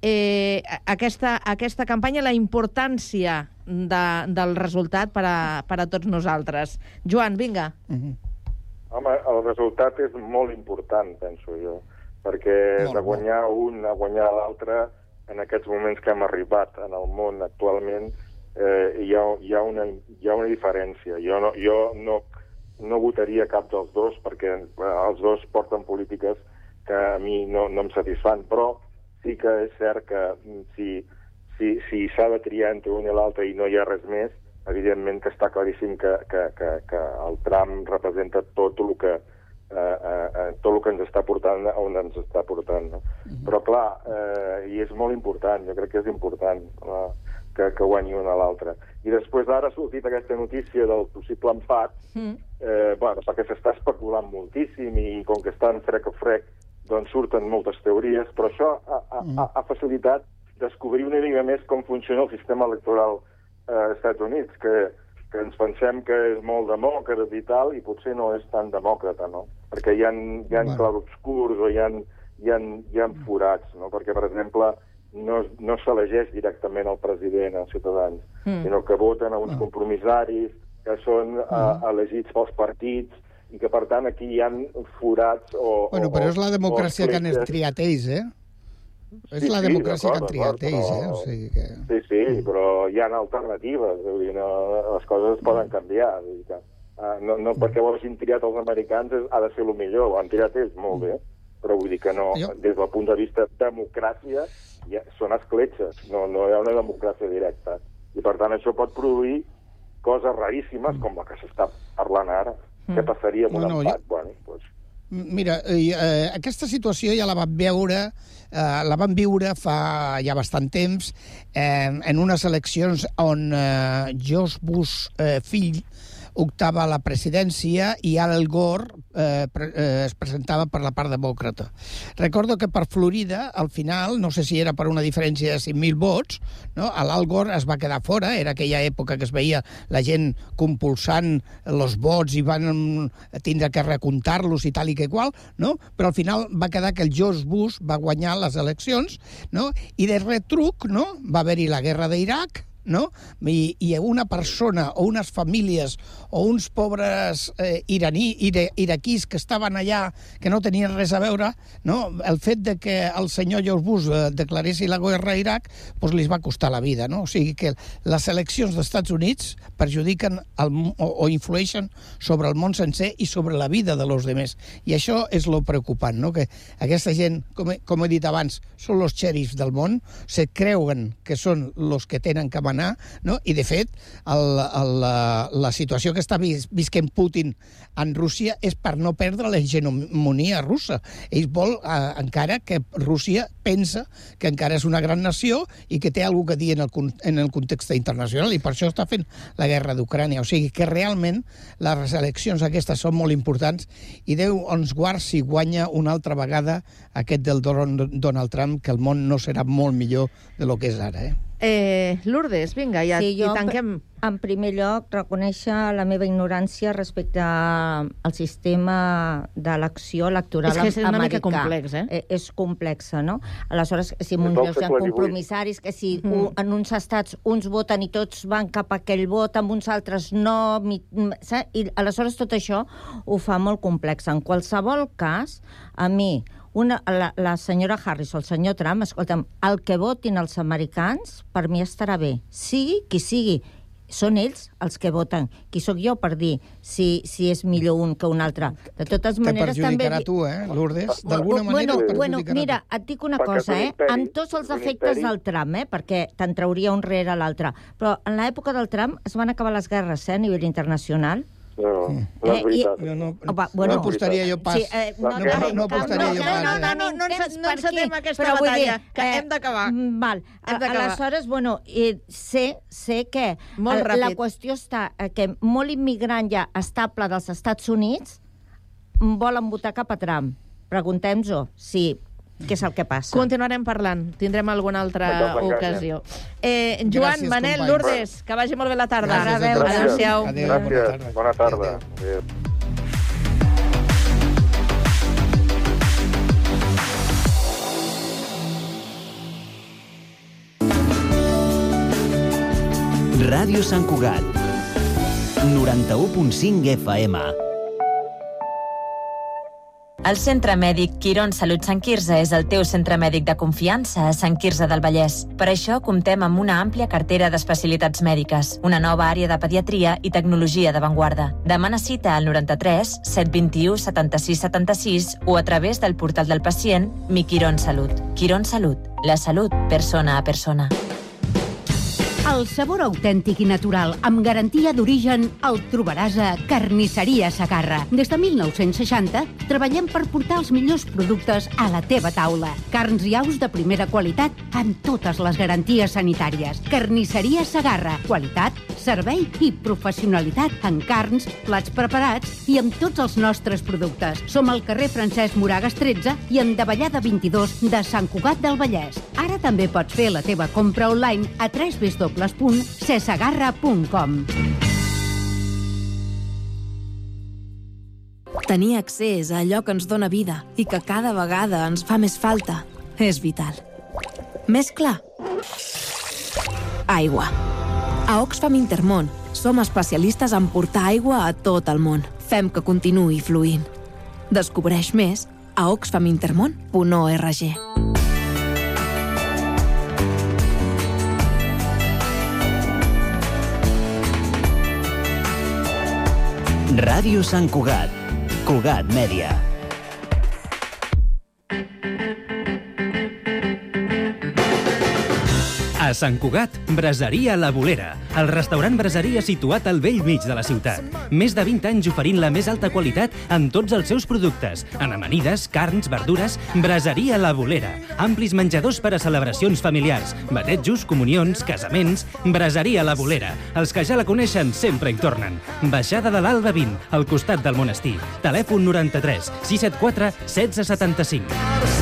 eh, aquesta, aquesta campanya, la importància de, del resultat per a, per a tots nosaltres. Joan, vinga. Uh-huh. Home, el resultat és molt important, penso jo, perquè molt de guanyar un a guanyar l'altre, en aquests moments que hem arribat en el món actualment, eh, hi, ha, hi, ha una, hi ha una diferència. Jo, no, jo no, no votaria cap dels dos, perquè els dos porten polítiques que a mi no, no em satisfan, però sí que és cert que si, si, si s'ha de triar entre un i l'altre i no hi ha res més, evidentment que està claríssim que, que, que, que el Trump representa tot el que Uh, uh, uh, tot el que ens està portant on ens està portant, no? Mm-hmm. Però clar, uh, i és molt important, jo crec que és important uh, que, que guanyi un a l'altre. I després ara ha sortit aquesta notícia del possible empat, mm. eh, bueno, perquè s'està especulant moltíssim i com que estan frec a frec, doncs surten moltes teories, però això ha, ha, mm. ha facilitat descobrir una mica més com funciona el sistema electoral eh, als Estats Units, que que ens pensem que és molt demòcrata i tal, i potser no és tan demòcrata, no? Perquè hi ha, hi ha bueno. clarobscurs o hi ha, hi ha, hi ha forats, no? Perquè, per exemple, no, no s'elegeix directament el president als ciutadans, mm. sinó que voten a uns no. compromissaris que són mm. uh, elegits pels partits i que, per tant, aquí hi ha forats o... Bueno, però és la democràcia que han triat ells, eh? És sí, la democràcia que han triat ells, eh? O sigui que... Sí, sí, però hi ha alternatives, vull dir, no, les coses es poden canviar. Vull dir que, uh, no, no perquè ho hagin triat els americans ha de ser el millor, ho han triat ells, molt bé. però vull dir que no, Jo- des del punt de vista democràcia, ja són escletxes, no, no hi ha una democràcia directa. I per tant això pot produir coses raríssimes, com la que s'està parlant ara. Mm. Què passaria amb un No, no, empat? Bueno, doncs, Mira, eh, eh, aquesta situació ja la vam veure, eh, la vam viure fa ja bastant temps, eh, en unes eleccions on eh, George Bush, eh, fill, optava a la presidència i Al Gore eh, pre eh, es presentava per la part demòcrata. Recordo que per Florida, al final, no sé si era per una diferència de cinc mil vots, no? Al Gore es va quedar fora, era aquella època que es veia la gent compulsant els vots i van tindre que recomptar-los i tal i que qual, no? Però al final va quedar que el George Bush va guanyar les eleccions, no? I de retruc, no? Va haver-hi la guerra d'Iraq, no? I, i una persona o unes famílies o uns pobres eh, iraní, ira, iraquís que estaven allà, que no tenien res a veure, no? El fet de que el senyor George Bush eh, declaressi la guerra a Iraq doncs li va costar la vida, no? O sigui que les eleccions dels Estats Units perjudiquen el, o, o influeixen sobre el món sencer i sobre la vida de los demés. I això és lo preocupant, no? Que aquesta gent, com he, com he dit abans, són los xèrifs del món, se creuen que són los que tenen que manar, no? I de fet el, el, la, la situació que està vis, visquent Putin en Rússia és per no perdre l'hegemonia russa. Ell vol eh, encara que Rússia pensa que encara és una gran nació i que té alguna cosa a dir en el, en el context internacional, i per això està fent la guerra d'Ucrània. O sigui que realment les eleccions aquestes són molt importants i Déu ens guard si guanya una altra vegada aquest del Donald Trump, que el món no serà molt millor de lo que és ara, eh? Eh, Lourdes, vinga, ja, Sí, i jo, tanquem. en primer lloc, reconèixer la meva ignorància respecte al sistema d'elecció electoral És que és una americà. mica complex, eh? eh? És complexa, no? Aleshores, si en És uns del llocs hi ha segle divuit. compromissaris, que si Mm. un, en uns estats uns voten i tots van cap a aquell vot, en uns altres no, mi, saps? I aleshores tot això ho fa molt complex. En qualsevol cas, a mi, Una, la, la senyora Harris o el senyor Trump, escolta'm, el que votin els americans, per mi estarà bé. Sigui qui sigui. Són ells els que voten. Qui sóc jo per dir si, si és millor un que un altre? De totes Te maneres, també... perjudicarà tu, eh, Lourdes? D'alguna manera Bueno, et bueno, perjudicarà mira, tu. et dic una Perquè cosa, és un eh? imperi, Amb tots els és un efectes imperi. del Trump, eh? Perquè te'n trauria un rere l'altre. Però en l'època del Trump es van acabar les guerres, eh, a nivell internacional. No, no és Eh, i- veritat. Jo no, Oh, va, bueno, no apostaria jo pas. Sí, eh, No, no, no, no, no apostaria jo pas, No, eh? no, no, no, no, ens- ens- no encetem per aquí. aquesta Però vull batalla, dir, que eh, hem d'acabar. mm, Val. Hem d'acabar. Aleshores, bueno, eh, sé, sé que Molt el- la ràpid. qüestió està eh, que molt immigrant ja estable dels Estats Units volen votar cap a Trump. Preguntem-nos si què és el que passa. Continuarem parlant. Tindrem alguna altra No t'enganyes. ocasió. Eh, Joan, Gràcies, Manel, company. Lourdes, que vagi molt bé la tarda. Gràcies a tots. Adéu-siau. Adéu. Gràcies, bona tarda. Adéu. Ràdio Sant Cugat, noranta-u punt cinc F M. El Centre Mèdic Quirón Salut Sant Quirze és el teu centre mèdic de confiança a Sant Quirze del Vallès. Per això comptem amb una àmplia cartera d'especialitats mèdiques, una nova àrea de pediatria i tecnologia d'avantguarda. Demana cita al noranta-tres set vint-i-u setanta-sis setanta-sis o a través del portal del pacient Mi Quirón Salut. Quirón Salut, la salut persona a persona. El sabor autèntic i natural, amb garantia d'origen, el trobaràs a Carnisseria Segarra. Des de mil nou-cents seixanta treballem per portar els millors productes a la teva taula. Carns i aus de primera qualitat amb totes les garanties sanitàries. Carnisseria Segarra. Qualitat, servei i professionalitat en carns, plats preparats i amb tots els nostres productes. Som al carrer Francesc Moragas tretze i en Davallada vint-i-dos de Sant Cugat del Vallès. Ara també pots fer la teva compra online a w w w punt cesegarra punt com. Tenir accés a allò que ens dóna vida i que cada vegada ens fa més falta és vital. Més clar? Aigua. A Oxfam Intermón som especialistes en portar aigua a tot el món. Fem que continuï fluint. Descobreix més a oxfam intermón punt org. Ràdio Sant Cugat, Cugat Mèdia. A Sant Cugat, Braseria La Bolera, el restaurant braseria situat al vell mig de la ciutat. Més de vint anys oferint la més alta qualitat en tots els seus productes. En amanides, carns, verdures, Braseria La Bolera. Amplis menjadors per a celebracions familiars, batejos, comunions, casaments. Braseria La Bolera. Els que ja la coneixen sempre hi tornen. Baixada de l'Alba vint, al costat del monestir. Telèfon noranta-tres sis set quatre setze setanta-cinc.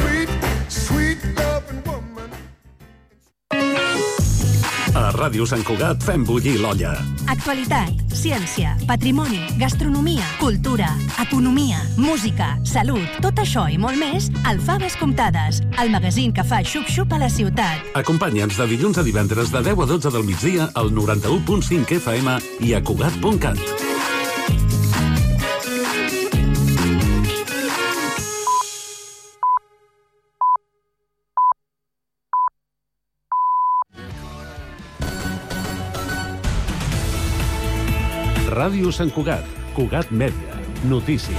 A Ràdio Sant Cugat fem bullir l'olla. Actualitat, ciència, patrimoni, gastronomia, cultura, economia, música, salut, tot això i molt més al Faves Comptades, el magazín que fa xup-xup a la ciutat. Acompanya'ns de dilluns a divendres de deu a dotze del migdia al noranta-u punt cinc F M i a Cugat punt cat. Ràdio Sant Cugat, Cugat Mèdia, notícies.